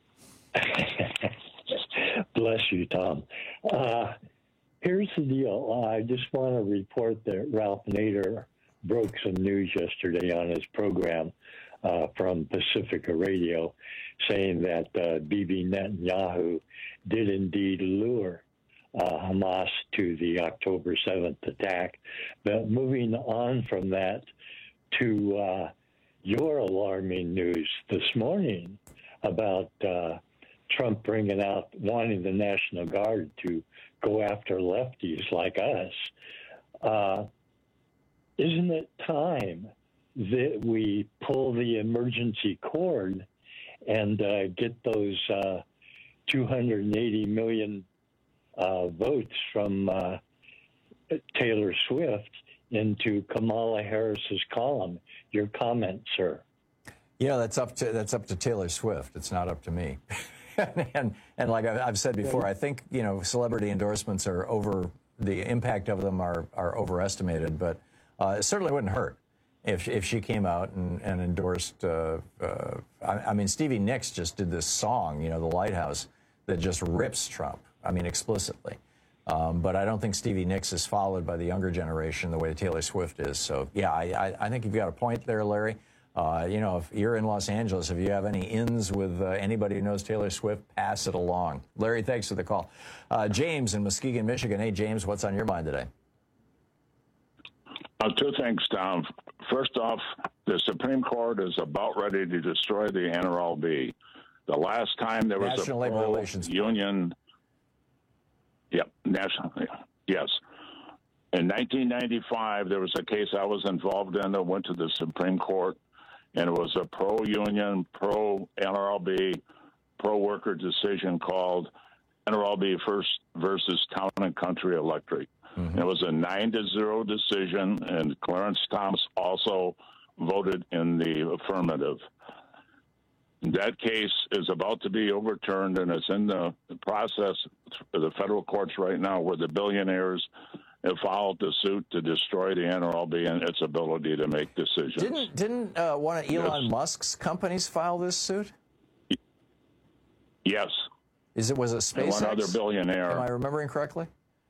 Bless you, Tom. Uh, here's the deal. I just want to report that Ralph Nader broke some news yesterday on his program uh, from Pacifica Radio, saying that uh, Bibi Netanyahu did indeed lure uh, Hamas to the October seventh attack. But moving on from that to uh, your alarming news this morning about uh, Trump bringing out wanting the National Guard to go after lefties like us. Uh, isn't it time that we pull the emergency cord and uh, get those uh, two hundred eighty million uh, votes from uh, Taylor Swift into Kamala Harris's column? Your comment, sir. Yeah, that's up to that's up to Taylor Swift. It's not up to me. and and like I've said before, I think you know celebrity endorsements are over. The impact of them are are overestimated, but uh, it certainly wouldn't hurt if if she came out and, and endorsed. Uh, uh, I, I mean, Stevie Nicks just did this song, you know, The Lighthouse, that just rips Trump. I mean, explicitly. Um, but I don't think Stevie Nicks is followed by the younger generation the way Taylor Swift is. So yeah, I I, I think you've got a point there, Larry. Uh, you know, if you're in Los Angeles, if you have any ins with uh, anybody who knows Taylor Swift, pass it along. Larry, thanks for the call. Uh, James in Muskegon, Michigan. Hey, James, what's on your mind today? Uh, two things, Tom. First off, the Supreme Court is about ready to destroy the N R L B. The last time there was National a Labor Relations union, yep, national, yes. In nineteen ninety-five, there was a case I was involved in that went to the Supreme Court. And it was a pro-union, pro-N R L B, pro-worker decision called N R L B first versus Town and Country Electric. Mm-hmm. It was a nine to zero decision, and Clarence Thomas also voted in the affirmative. That case is about to be overturned, and it's in the process of the federal courts right now where the billionaires have filed the suit to destroy the N R L B and its ability to make decisions. Didn't didn't uh, one of Elon yes. Musk's companies file this suit? Yes. Is it was it SpaceX? And one other billionaire. Am I remembering correctly?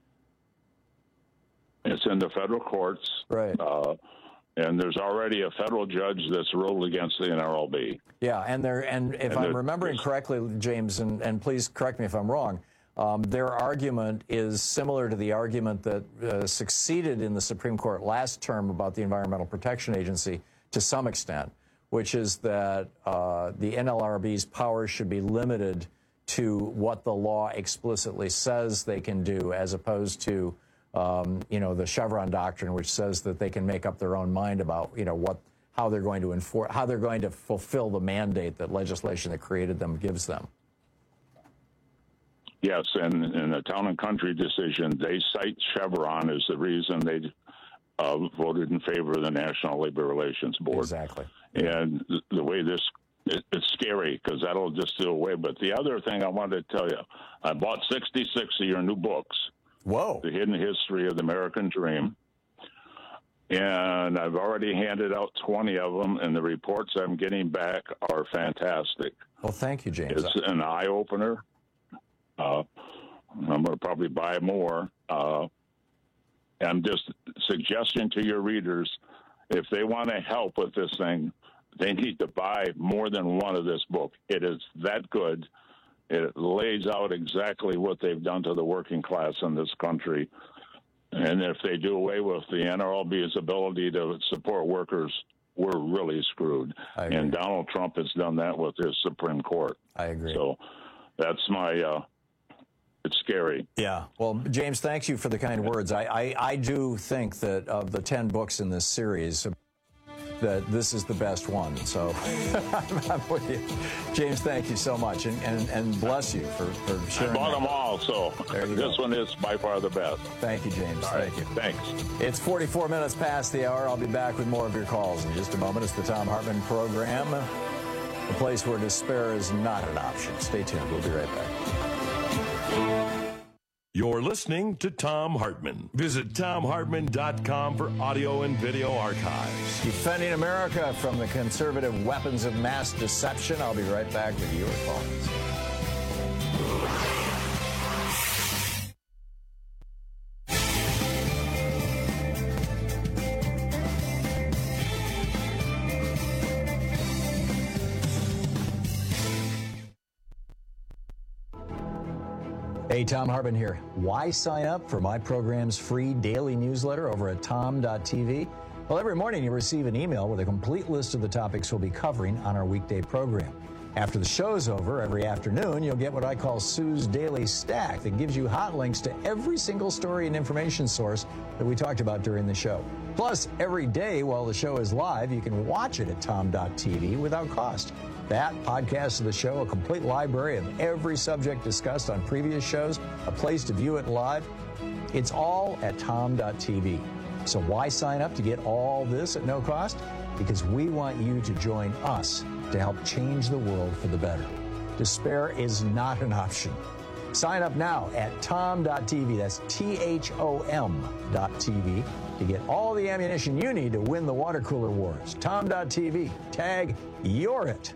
It's in the federal courts. Right. Uh, and there's already a federal judge that's ruled against the N R L B. Yeah, and there and if and I'm remembering correctly, James, and, and please correct me if I'm wrong. Um, their argument is similar to the argument that uh, succeeded in the Supreme Court last term about the Environmental Protection Agency to some extent, which is that uh, the N L R B's powers should be limited to what the law explicitly says they can do, as opposed to, um, you know, the Chevron doctrine, which says that they can make up their own mind about, you know, what, how they're going to enforce, how they're going to fulfill the mandate that legislation that created them gives them. Yes, and in the Town and Country decision, they cite Chevron as the reason they uh, voted in favor of the National Labor Relations Board. Exactly. And the, the way this, it, it's scary because that'll just do away. But the other thing I wanted to tell you, I bought sixty-six of your new books. Whoa. The Hidden History of the American Dream. And I've already handed out twenty of them, and the reports I'm getting back are fantastic. Well, thank you, James. It's an eye-opener. Uh, I'm going to probably buy more. Uh, I'm just suggesting to your readers, if they want to help with this thing, they need to buy more than one of this book. It is that good. It lays out exactly what they've done to the working class in this country. And if they do away with the N R L B's ability to support workers, we're really screwed. And Donald Trump has done that with his Supreme Court. I agree. So that's my, uh, it's scary. Yeah. Well, James, thanks you for the kind words. I, I, I do think that of the ten books in this series, that this is the best one. So I'm, I'm with you. James, thank you so much. And, and, and bless you for, for sharing. I bought that. them all, so this go. one is by far the best. Thank you, James. All thank right. you. Thanks. It's forty-four minutes past the hour. I'll be back with more of your calls in just a moment. It's the Thom Hartmann Program, the place where despair is not an option. Stay tuned. We'll be right back. You're listening to Thom Hartmann. Visit Thom Hartmann dot com for audio and video archives. Defending America from the conservative weapons of mass deception. I'll be right back with your calls. Hey, Thom Hartmann here. Why sign up for my program's free daily newsletter over at tom dot t v? Well, every morning you receive an email with a complete list of the topics we'll be covering on our weekday program. After the show's over, every afternoon, you'll get what I call Sue's Daily Stack that gives you hot links to every single story and information source that we talked about during the show. Plus, every day while the show is live, you can watch it at tom dot t v without cost. That, podcast of the show, a complete library of every subject discussed on previous shows, a place to view it live. It's all at tom dot t v. So why sign up to get all this at no cost? Because we want you to join us to help change the world for the better. Despair is not an option. Sign up now at tom dot t v. That's T H O M dot T V to get all the ammunition you need to win the water cooler wars. tom dot t v. Tag You're It.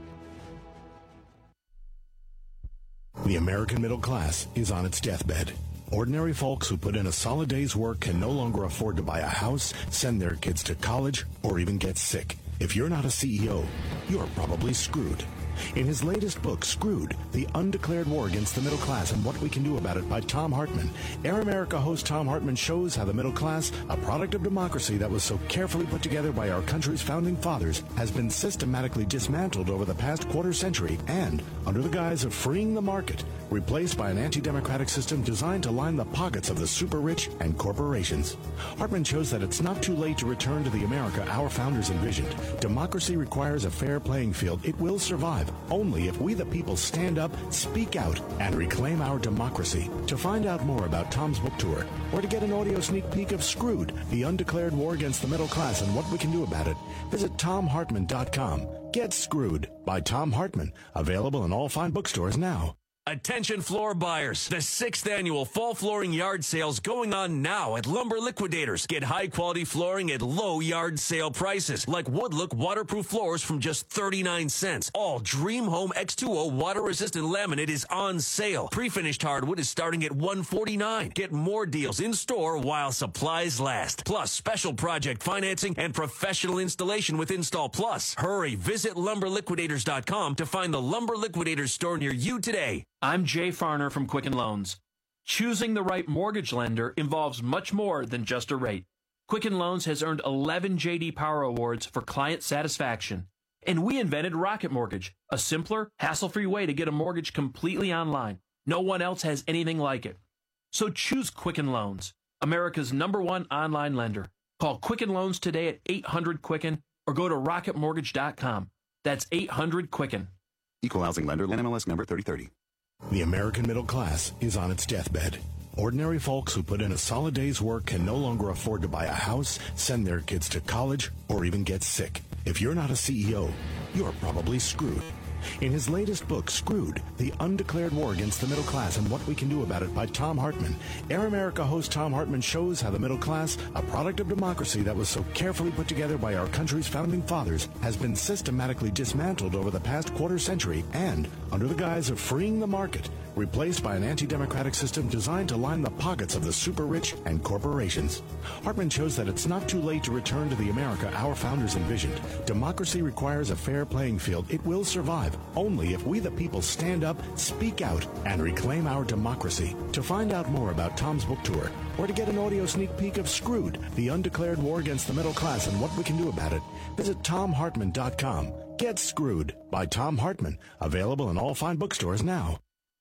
The American middle class is on its deathbed. Ordinary folks who put in a solid day's work can no longer afford to buy a house, send their kids to college, or even get sick. If you're not a C E O, you're probably screwed. In his latest book, Screwed, The Undeclared War Against the Middle Class and What We Can Do About It by Thom Hartmann, Air America host Thom Hartmann shows how the middle class, a product of democracy that was so carefully put together by our country's founding fathers, has been systematically dismantled over the past quarter century and, under the guise of freeing the market, replaced by an anti-democratic system designed to line the pockets of the super-rich and corporations. Hartmann shows that it's not too late to return to the America our founders envisioned. Democracy requires a fair playing field. It will survive only if we the people stand up, speak out, and reclaim our democracy. To find out more about Tom's book tour, or to get an audio sneak peek of Screwed, The Undeclared War Against the Middle Class and What We Can Do About It, visit tom hartmann dot com. Get Screwed by Thom Hartmann. Available in all fine bookstores now. Attention floor buyers. The sixth annual fall flooring yard sale's going on now at Lumber Liquidators. Get high quality flooring at low yard sale prices, like Woodlook waterproof floors from just thirty-nine cents. All Dream Home X two O water resistant laminate is on sale. Pre-finished hardwood is starting at one forty-nine. Get more deals in store while supplies last. Plus special project financing and professional installation with Install Plus. Hurry, visit lumber liquidators dot com to find the Lumber Liquidators store near you today. I'm Jay Farner from Quicken Loans. Choosing the right mortgage lender involves much more than just a rate. Quicken Loans has earned eleven J D Power Awards for client satisfaction. And we invented Rocket Mortgage, a simpler, hassle-free way to get a mortgage completely online. No one else has anything like it. So choose Quicken Loans, America's number one online lender. Call Quicken Loans today at eight hundred Quicken or go to rocket mortgage dot com. That's eight hundred Quicken. Equal housing lender, N M L S number thirty thirty. The American middle class is on its deathbed. Ordinary folks who put in a solid day's work can no longer afford to buy a house, send their kids to college, or even get sick. If you're not a C E O, you're probably screwed. In his latest book, Screwed, The Undeclared War Against the Middle Class and What We Can Do About It by Thom Hartmann, Air America host Thom Hartmann shows how the middle class, a product of democracy that was so carefully put together by our country's founding fathers, has been systematically dismantled over the past quarter century and, under the guise of freeing the market, replaced by an anti-democratic system designed to line the pockets of the super-rich and corporations. Hartmann shows that it's not too late to return to the America our founders envisioned. Democracy requires a fair playing field. It will survive alive only if we the people stand up, speak out, and reclaim our democracy. To find out more about Tom's book tour, or to get an audio sneak peek of Screwed, the undeclared war against the middle class and what we can do about it, visit tom hartman dot com. Get Screwed by Tom Hartman. Available in all fine bookstores now.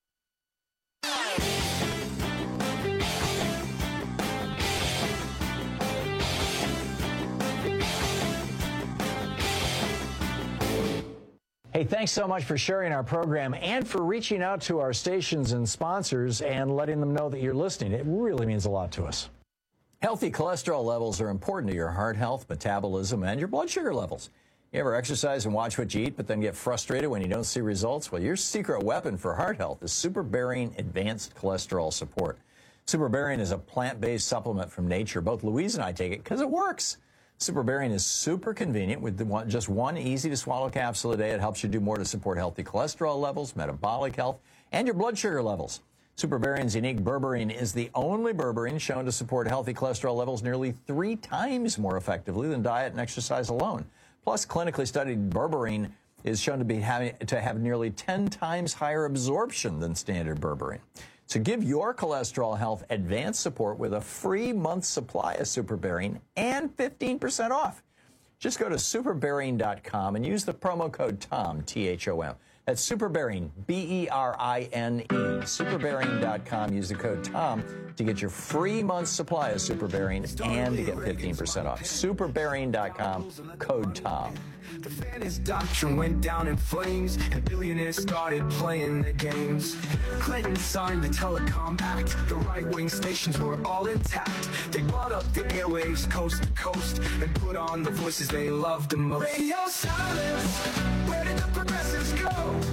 Hey, thanks so much for sharing our program and for reaching out to our stations and sponsors and letting them know that you're listening. It really means a lot to us. Healthy cholesterol levels are important to your heart health, metabolism, and your blood sugar levels. You ever exercise and watch what you eat, but then get frustrated when you don't see results? Well, your secret weapon for heart health is SuperBarian Advanced Cholesterol Support. SuperBarian is a plant-based supplement from nature. Both Louise and I take it because it works. SuperBarian is super convenient with the one, just one easy-to-swallow capsule a day. It helps you do more to support healthy cholesterol levels, metabolic health, and your blood sugar levels. SuperBarian's unique berberine is the only berberine shown to support healthy cholesterol levels nearly three times more effectively than diet and exercise alone. Plus, clinically studied berberine is shown to be having to have nearly ten times higher absorption than standard berberine. So give your cholesterol health advanced support with a free month supply of SuperBarian and fifteen percent off. Just go to superbarian dot com and use the promo code TOM, T H O M. That's SuperBarian, B E R I N E, superbarian dot com. Use the code TOM to get your free month supply of SuperBarian and to get fifteen percent off. superbarian dot com, code TOM. The fairness doctrine went down in flames, and billionaires started playing the games. Clinton signed the Telecom Act. The right-wing stations were all intact. They brought up the airwaves coast to coast and put on the voices they loved the most. Radio silence, where did the progressives go?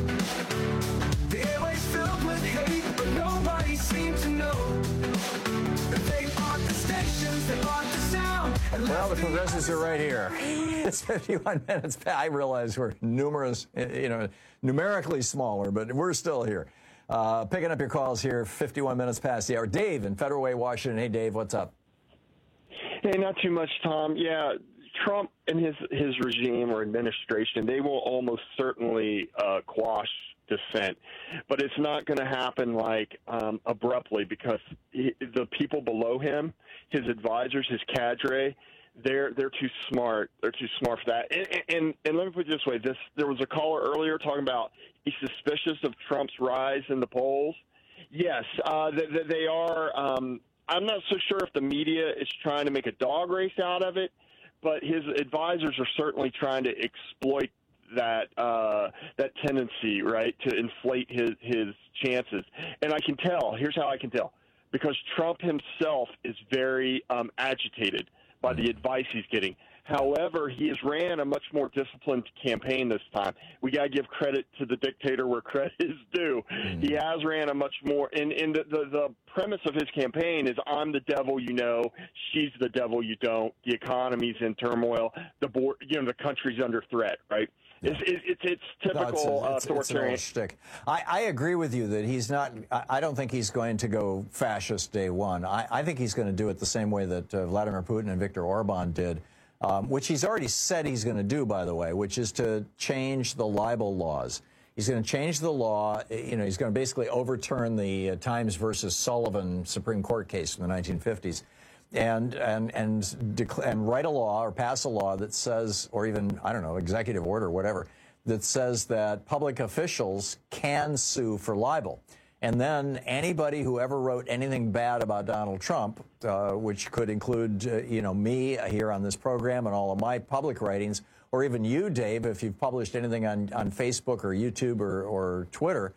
The airwaves filled with hate, but nobody seemed to know. They bought the stations, they bought the sound. Well, the progressives are right here. It's fifty-one minutes past. I realize we're numerous, you know, numerically smaller, but we're still here. Uh, picking up your calls here, fifty-one minutes past the hour. Dave in Federal Way, Washington. Hey, Dave, what's up? Hey, not too much, Tom. Yeah, Trump and his, his regime or administration, they will almost certainly uh, quash dissent, but it's not going to happen like um, abruptly because he, the people below him, his advisors, his cadre, they're they're too smart. They're too smart for that. And, and and let me put it this way: this there was a caller earlier talking about he's suspicious of Trump's rise in the polls. Yes, uh, they, they are. Um, I'm not so sure if the media is trying to make a dog race out of it, but his advisors are certainly trying to exploit that uh, that tendency, right, to inflate his his chances. And I can tell. Here's how I can tell: because Trump himself is very um, agitated by the advice he's getting. However, he has ran a much more disciplined campaign this time. We got to give credit to the dictator where credit is due. Mm-hmm. He has ran a much more, and, and the, the, the premise of his campaign is I'm the devil you know, she's the devil you don't, the economy's in turmoil, the board, you know, the country's under threat, right? Yeah. It's, it's, it's typical no, it's, it's, authoritarian. It's an old shtick. I, I agree with you that he's not, I, I don't think he's going to go fascist day one. I, I think he's going to do it the same way that uh, Vladimir Putin and Viktor Orban did, um, which he's already said he's going to do, by the way, which is to change the libel laws. He's going to change the law. You know, he's going to basically overturn the uh, Times versus Sullivan Supreme Court case from the nineteen fifties. And and and, decla- and write a law or pass a law that says, or even, I don't know, executive order, whatever, that says that public officials can sue for libel. And then anybody who ever wrote anything bad about Donald Trump, uh, which could include, uh, you know, me here on this program and all of my public writings, or even you, Dave, if you've published anything on, on Facebook or YouTube or, or Twitter,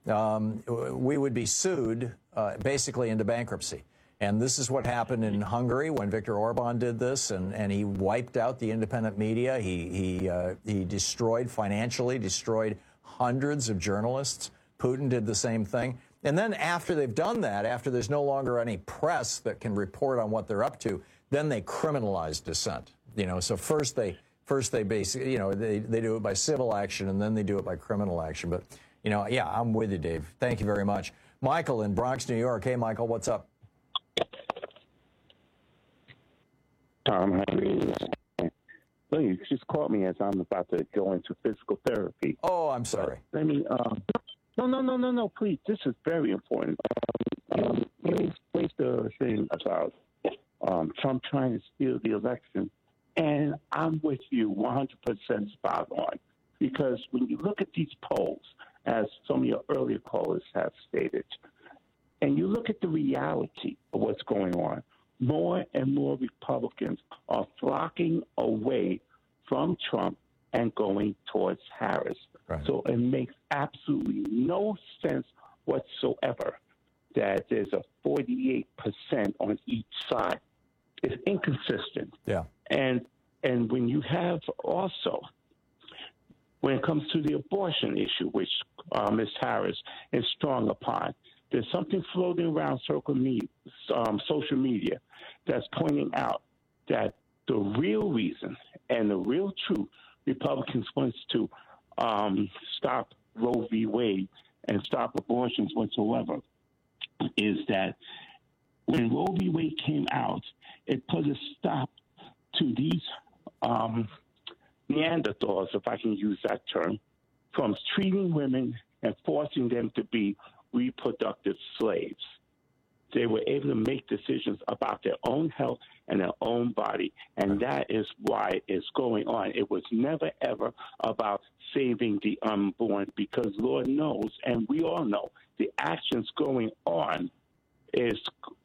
um, we would be sued uh, basically into bankruptcy. And this is what happened in Hungary when Viktor Orban did this, and, and he wiped out the independent media. He, he, uh, he destroyed, financially destroyed hundreds of journalists. Putin did the same thing. And then after they've done that, after there's no longer any press that can report on what they're up to, then they criminalize dissent. You know, so first they first they basically, you know, they, they do it by civil action, and then they do it by criminal action. But, you know, yeah, I'm with you, Dave. Thank you very much. Michael in Bronx, New York. Hey, Michael, what's up? Tom, how are you? Please, just caught me as I'm about to go into physical therapy. Oh, I'm sorry. But let me, um, no, no, no, no, no, please. This is very important. Um, um, let me explain the thing about um, Trump trying to steal the election. And I'm with you one hundred percent spot on. Because when you look at these polls, as some of your earlier callers have stated, and you look at the reality of what's going on, more and more Republicans are flocking away from Trump and going towards Harris. Right. So it makes absolutely no sense whatsoever that there's a forty-eight percent on each side. It's inconsistent. Yeah. And and when you have also, when it comes to the abortion issue, which uh, Miz Harris is strong upon, there's something floating around social media, um, social media that's pointing out that the real reason and the real truth Republicans wants to um, stop Roe v. Wade and stop abortions whatsoever is that when Roe v. Wade came out, it put a stop to these um, Neanderthals, if I can use that term, from treating women and forcing them to be reproductive slaves. They were able to make decisions about their own health and their own body, and that is why it's going on. It was never, ever about saving the unborn, because Lord knows, and we all know, the actions going on is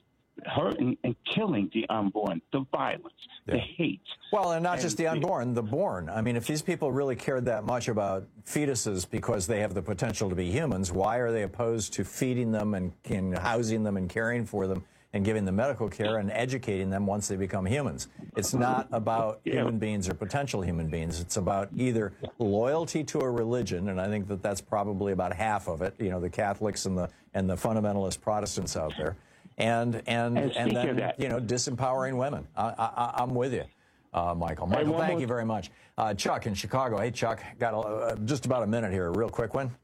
hurting and killing the unborn, the violence, Yeah. the hate. Well, and not And just the unborn, the born. I mean, if these people really cared that much about fetuses because they have the potential to be humans, why are they opposed to feeding them and, and housing them and caring for them and giving them medical care and educating them once they become humans? It's not about human beings or potential human beings. It's about either loyalty to a religion, and I think that that's probably about half of it, you know, the Catholics and the, and the fundamentalist Protestants out there. And and And and speaking then of that- you know, disempowering women. I, I, I'm with you, uh, Michael. Michael, one thank more- you very much. Uh, Chuck in Chicago. Hey, Chuck, got a, uh, just about a minute here. A real quick one.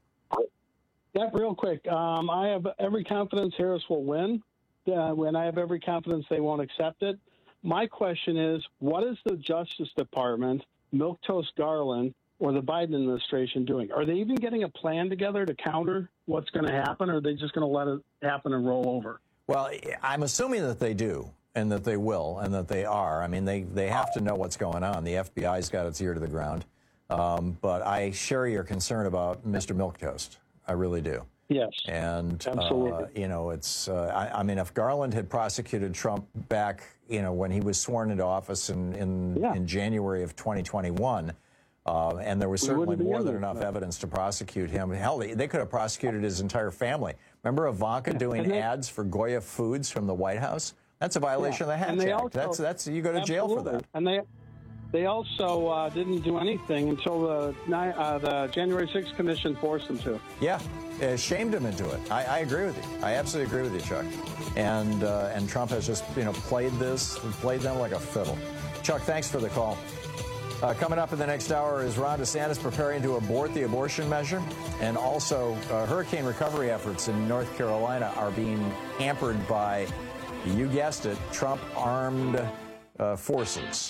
Yep, real quick. Um, I have every confidence Harris will win, uh, when I have every confidence they won't accept it. My question is, what is the Justice Department, Milquetoast Garland, or the Biden administration doing? Are they even getting a plan together to counter what's going to happen, or are they just going to let it happen and roll over? Well, I'm assuming that they do, and that they will, and that they are. I mean, they, they have to know what's going on. The F B I's got its ear to the ground. Um, but I share your concern about Mister Milquetoast. I really do. Yes. And, Absolutely. uh, you know, it's, uh, I, I mean, if Garland had prosecuted Trump back, you know, when he was sworn into office in, in, Yeah. in January of twenty twenty-one, uh, and there was We certainly wouldn't be more in than this enough mess. evidence to prosecute him. Hell, they, they could have prosecuted his entire family. Remember Ivanka doing And they- ads for Goya Foods from the White House? That's a violation Yeah. of the And Hatch they Act. also- that's, that's, you go to jail for Absolutely. that. And they they also uh, didn't do anything until the ni- uh, the January sixth Commission forced them to. Yeah, uh, shamed him into it. I, I agree with you. I absolutely agree with you, Chuck. And uh, and Trump has just, you know, played this, played them like a fiddle. Chuck, thanks for the call. Uh, coming up in the next hour is Ron DeSantis preparing to abort the abortion measure. And also, uh, hurricane recovery efforts in North Carolina are being hampered by, you guessed it, Trump-armed uh, forces.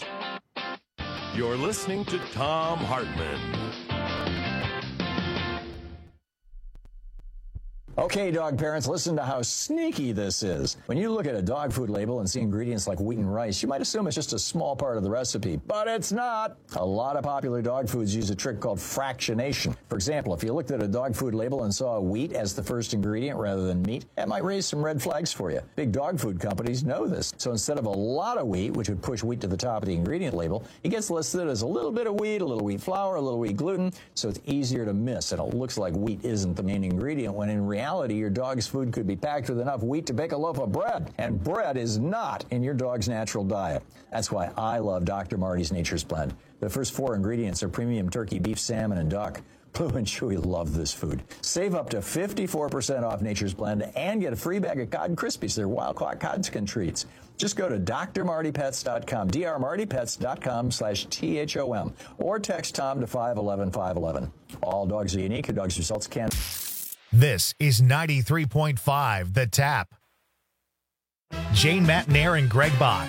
You're listening to Thom Hartmann. Okay, dog parents, listen to how sneaky this is. When you look at a dog food label and see ingredients like wheat and rice, you might assume it's just a small part of the recipe, but it's not. A lot of popular dog foods use a trick called fractionation. For example, if you looked at a dog food label and saw wheat as the first ingredient rather than meat, that might raise some red flags for you. Big dog food companies know this. So instead of a lot of wheat, which would push wheat to the top of the ingredient label, it gets listed as a little bit of wheat, a little wheat flour, a little wheat gluten, so it's easier to miss, and it looks like wheat isn't the main ingredient, when in reality, reality, your dog's food could be packed with enough wheat to bake a loaf of bread. And bread is not in your dog's natural diet. That's why I love Doctor Marty's Nature's Blend. The first four ingredients are premium turkey, beef, salmon, and duck. Blue and Chewy love this food. Save up to fifty-four percent off Nature's Blend and get a free bag of Cod Krispies. They're wild-caught codskin treats. Just go to D R Marty Pets dot com, D R Marty Pets dot com slash T H O M, or text Tom to five one one, five one one. All dogs are unique. Your dog's results can... This is ninety-three point five The Tap. Jane Matnair and Greg Bach.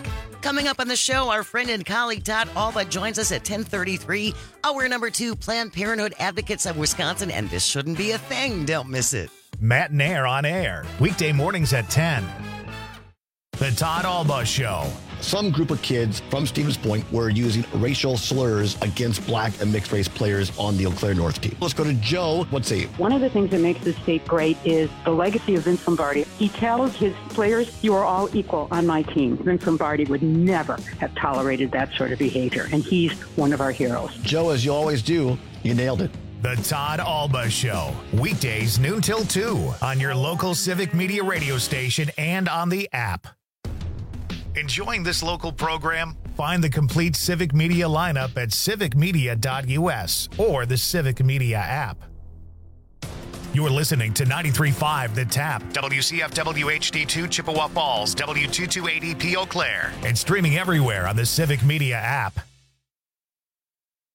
Coming up on the show, our friend and colleague Todd Alba joins us at ten thirty-three. Hour number two, Planned Parenthood Advocates of Wisconsin, and this shouldn't be a thing. Don't miss it. Matt and Air on air, weekday mornings at ten. The Todd Alba Show. Some group of kids from Stevens Point were using racial slurs against black and mixed race players on the Eau Claire North team. Let's go to Joe. What's he? One of the things that makes this state great is the legacy of Vince Lombardi. He tells his players, you are all equal on my team. Vince Lombardi would never have tolerated that sort of behavior, and he's one of our heroes. Joe, as you always do, you nailed it. The Todd Alba Show, weekdays noon till two on your local Civic Media radio station and on the app. Enjoying this local program? Find the complete Civic Media lineup at civic media dot u s or the Civic Media app. You're listening to ninety-three point five The Tap, W C F W H D two Chippewa Falls, W two two eight E P Eau Claire, and streaming everywhere on the Civic Media app.